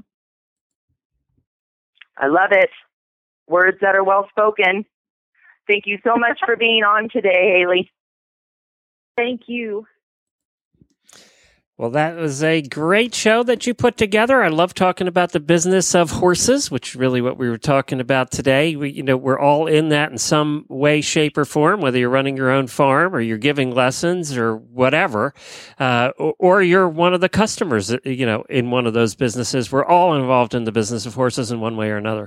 I love it. Words that are well spoken. Thank you so much for being on today, Haley. Thank you. Well, that was a great show that you put together. I love talking about the business of horses, which is really what we were talking about today. We're all in that in some way, shape, or form, whether you're running your own farm or you're giving lessons or whatever, or you're one of the customers, in one of those businesses. We're all involved in the business of horses in one way or another.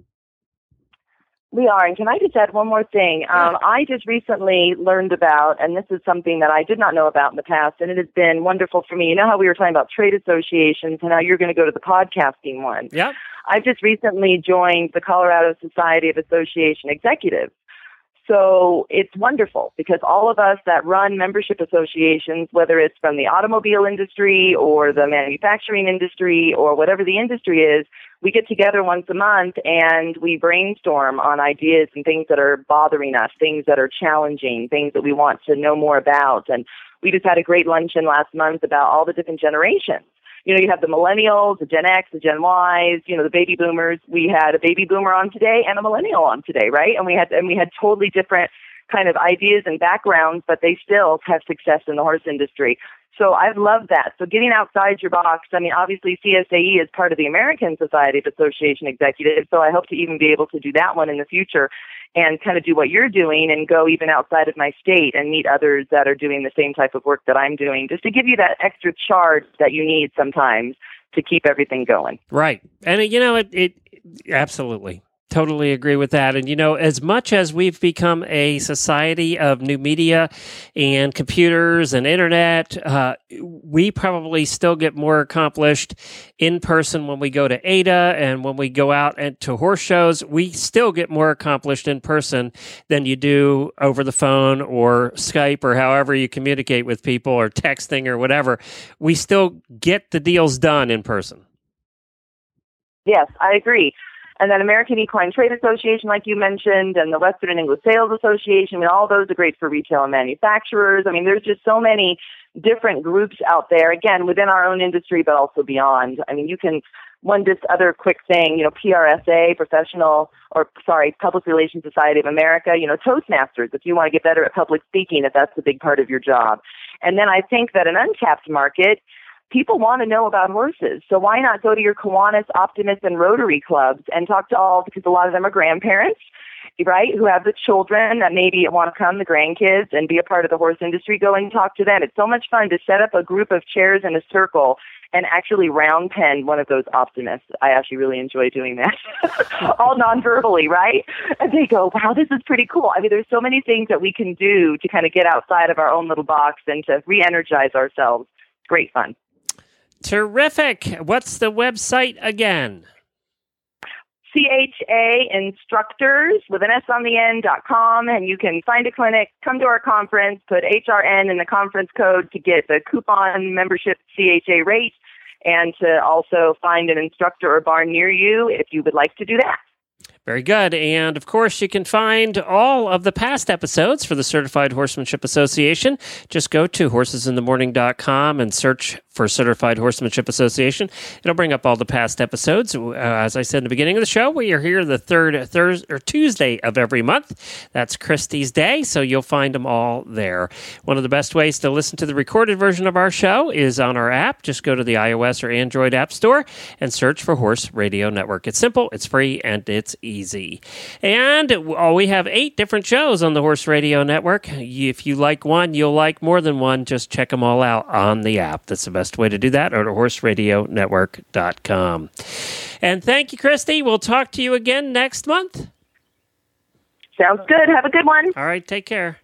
We are, and can I just add one more thing? I just recently learned about, and this is something that I did not know about in the past, and it has been wonderful for me. You know how we were talking about trade associations, and now you're going to go to the podcasting one. Yeah. I've just recently joined the Colorado Society of Association Executives. So it's wonderful, because all of us that run membership associations, whether it's from the automobile industry or the manufacturing industry or whatever the industry is, we get together once a month and we brainstorm on ideas and things that are bothering us, things that are challenging, things that we want to know more about. And we just had a great luncheon last month about all the different generations. You have the millennials, the Gen X, the Gen Ys, the baby boomers. We had a baby boomer on today and a millennial on today, right? And we had totally different kind of ideas and backgrounds, but they still have success in the horse industry. So I love that. So getting outside your box, obviously CSAE is part of the American Society of Association Executives, so I hope to even be able to do that one in the future and kind of do what you're doing and go even outside of my state and meet others that are doing the same type of work that I'm doing, just to give you that extra charge that you need sometimes to keep everything going. Right. And, it absolutely. Totally agree with that. And, as much as we've become a society of new media and computers and internet, we probably still get more accomplished in person when we go to ADA and when we go out to horse shows. We still get more accomplished in person than you do over the phone or Skype or however you communicate with people or texting or whatever. We still get the deals done in person. Yes, I agree. And then American Equine Trade Association, like you mentioned, and the Western and English Sales Association, all those are great for retail and manufacturers. There's just so many different groups out there, again, within our own industry, but also beyond. You can one just other quick thing, PRSA, Public Relations Society of America, Toastmasters, if you want to get better at public speaking, if that's a big part of your job. And then I think that an untapped market, people want to know about horses. So why not go to your Kiwanis, Optimus, and Rotary clubs and talk to all, because a lot of them are grandparents, right, who have the children that maybe want to come, the grandkids, and be a part of the horse industry. Go and talk to them. It's so much fun to set up a group of chairs in a circle and actually round pen one of those optimists. I actually really enjoy doing that, all non-verbally, right? And they go, wow, this is pretty cool. I mean, there's so many things that we can do to kind of get outside of our own little box and to re-energize ourselves. It's great fun. Terrific. What's the website again? CHA Instructors with an S on the end.com, and you can find a clinic, come to our conference, put HRN in the conference code to get the coupon membership CHA rate, and to also find an instructor or barn near you if you would like to do that. Very good. And, of course, you can find all of the past episodes for the Certified Horsemanship Association. Just go to horsesinthemorning.com and search for Certified Horsemanship Association. It'll bring up all the past episodes. As I said in the beginning of the show, we are here the third Tuesday of every month. That's Christie's Day, so you'll find them all there. One of the best ways to listen to the recorded version of our show is on our app. Just go to the iOS or Android App Store and search for Horse Radio Network. It's simple, it's free, and it's easy. And we have 8 different shows on the Horse Radio Network. If you like one, you'll like more than one. Just check them all out on the app. That's the best way to do that, or at horseradionetwork.com. And thank you, Christy. We'll talk to you again next month. Sounds good. Have a good one. All right. Take care.